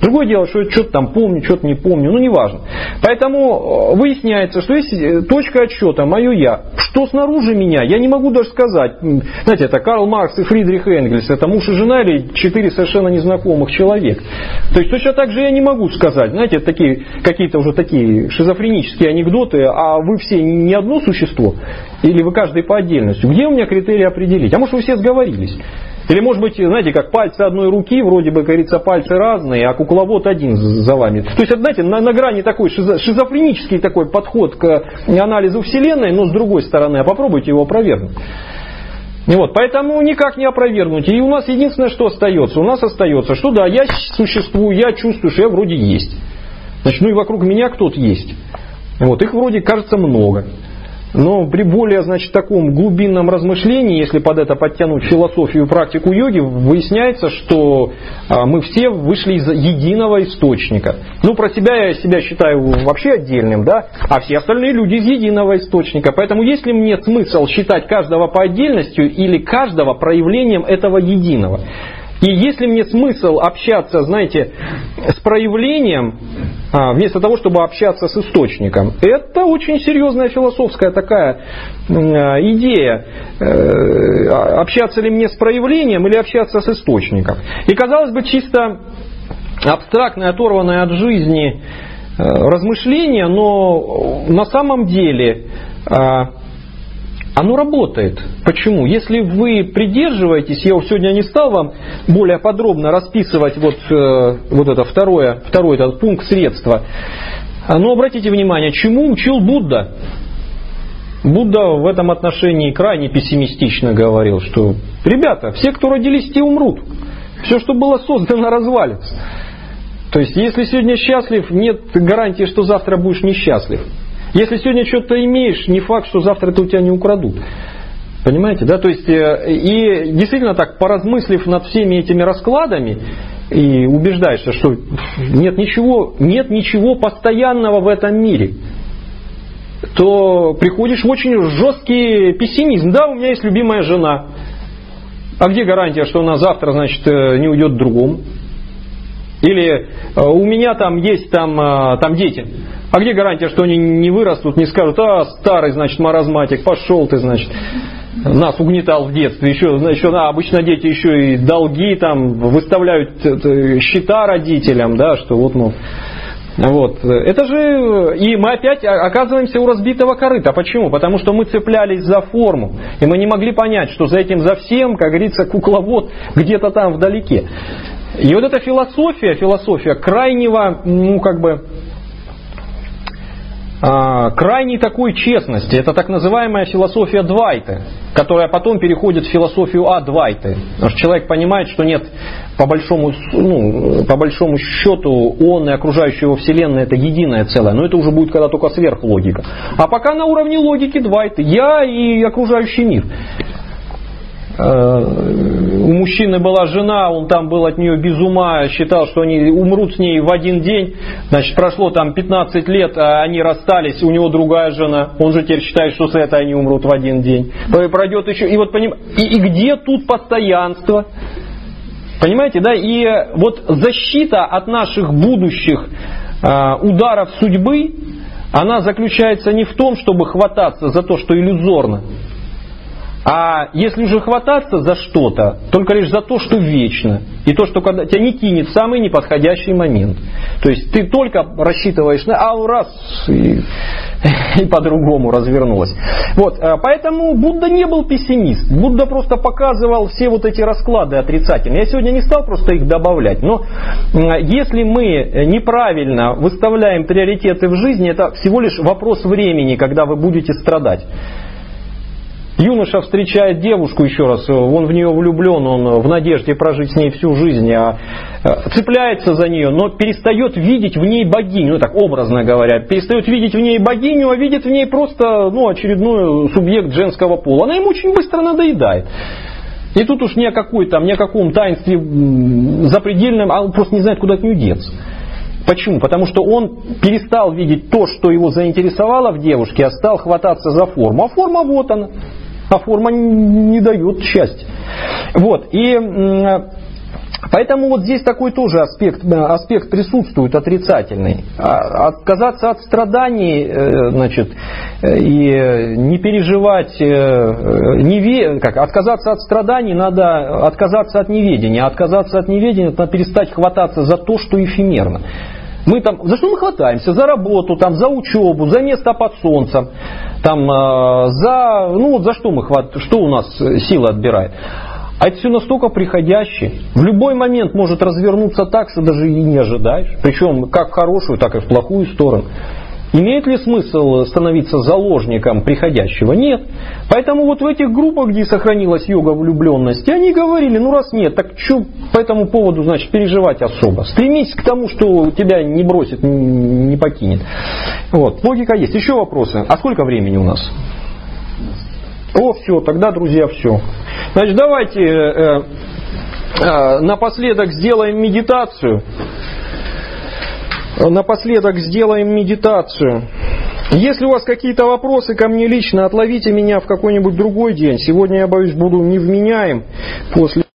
Другое дело, что я что-то там помню, что-то не помню, неважно. Поэтому выясняется, что есть точка отсчета, мое я. Что снаружи меня, я не могу даже сказать. Знаете, это Карл Маркс и Фридрих Энгельс, это муж и жена или 4 совершенно незнакомых человека. То есть точно так же я не могу сказать, знаете, такие, какие-то уже такие шизофренические анекдоты, а вы все не одно существо, или вы каждый по отдельности. Где у меня критерии определить? А может вы все сговорились? Или может быть, знаете, как пальцы одной руки, вроде бы, как говорится, пальцы разные, а кукловод один за вами. То есть, знаете, на грани такой шизофренический такой подход к анализу Вселенной, но с другой стороны, а попробуйте его опровергнуть. Вот, поэтому никак не опровергнуть. И у нас единственное, что остается. У нас остается, что да, я существую, я чувствую, что я вроде есть. Значит, и вокруг меня кто-то есть. Вот, их вроде кажется много. Но при более, значит, таком глубинном размышлении, если под это подтянуть философию и практику йоги, выясняется, что мы все вышли из единого источника. Про себя я себя считаю вообще отдельным, да, а все остальные люди из единого источника. Поэтому есть ли мне смысл считать каждого по отдельности или каждого проявлением этого единого? И если мне смысл общаться, знаете, с проявлением, вместо того, чтобы общаться с источником, это очень серьезная философская такая идея. Общаться ли мне с проявлением или общаться с источником? И, казалось бы, чисто абстрактное, оторванное от жизни размышление, но на самом деле оно работает. Почему? Если вы придерживаетесь, я сегодня не стал вам более подробно расписывать вот это второй этот пункт средства, но обратите внимание, чему учил Будда. Будда в этом отношении крайне пессимистично говорил, что, ребята, все, кто родились, те умрут. Все, что было создано, развалится. То есть, если сегодня счастлив, нет гарантии, что завтра будешь несчастлив. Если сегодня что-то имеешь, не факт, что завтра это у тебя не украдут. Понимаете, да? То есть, и действительно так, поразмыслив над всеми этими раскладами, и убеждаешься, что нет ничего постоянного в этом мире, то приходишь в очень жесткий пессимизм. Да, у меня есть любимая жена. А где гарантия, что она завтра, значит, не уйдет к другому? Или у меня там есть там дети. А где гарантия, что они не вырастут, не скажут, старый, значит, маразматик, пошел ты, значит, нас угнетал в детстве. Обычно дети еще и долги там выставляют счета родителям, да, что вот, вот. Это же, и мы опять оказываемся у разбитого корыта. Почему? Потому что мы цеплялись за форму, и мы не могли понять, что за этим, за всем, как говорится, кукловод где-то там вдалеке. И вот эта философия крайнего, крайней такой честности, это так называемая философия Двайты, которая потом переходит в философию Адвайты. Потому что человек понимает, что нет, по большому счету, он и окружающая его Вселенная это единое целое, но это уже будет когда только сверхлогика. А пока на уровне логики Двайты, я и окружающий мир. У мужчины была жена, он там был от нее без ума, считал, что они умрут с ней в один день. Значит, прошло там 15 лет, а они расстались, у него другая жена. Он же теперь считает, что с этой они умрут в один день. Пройдет еще, и вот и где тут постоянство? Понимаете, да? И вот защита от наших будущих ударов судьбы, она заключается не в том, чтобы хвататься за то, что иллюзорно. А если уже хвататься за что-то, только лишь за то, что вечно. И то, что когда тебя не кинет в самый неподходящий момент. То есть ты только рассчитываешь на раз и по-другому развернулось. Вот, поэтому Будда не был пессимист. Будда просто показывал все вот эти расклады отрицательные. Я сегодня не стал просто их добавлять. Но если мы неправильно выставляем приоритеты в жизни, это всего лишь вопрос времени, когда вы будете страдать. Юноша встречает девушку, еще раз, он в нее влюблен, он в надежде прожить с ней всю жизнь, цепляется за нее, но перестает видеть в ней богиню, так образно говоря, перестает видеть в ней богиню, а видит в ней просто очередной субъект женского пола. Она ему очень быстро надоедает. И тут уж ни о каком таинстве запредельном, а он просто не знает, куда от нее деться. Почему? Потому что он перестал видеть то, что его заинтересовало в девушке, а стал хвататься за форму. А форма вот она. А форма не дает счастья. Вот. И Поэтому вот здесь такой тоже аспект присутствует отрицательный. Отказаться от страданий, значит, и не переживать, отказаться от страданий, надо отказаться от неведения. Отказаться от неведения, надо перестать хвататься за то, что эфемерно. Мы там, за что мы хватаемся? За работу, там, за учебу, за место под солнцем, там, за что мы хватаемся, что у нас сила отбирает? А это все настолько приходящее. В любой момент может развернуться так, что даже и не ожидаешь. Причем как в хорошую, так и в плохую сторону. Имеет ли смысл становиться заложником приходящего? Нет. Поэтому вот в этих группах, где сохранилась йога влюбленности, они говорили, раз нет, так что по этому поводу, значит, переживать особо? Стремись к тому, что тебя не бросит, не покинет. Вот, логика есть. Еще вопросы? А сколько времени у нас? Все, тогда, друзья, все. Значит, давайте напоследок сделаем медитацию. Если у вас какие-то вопросы ко мне лично, отловите меня в какой-нибудь другой день. Сегодня, я боюсь, буду невменяем после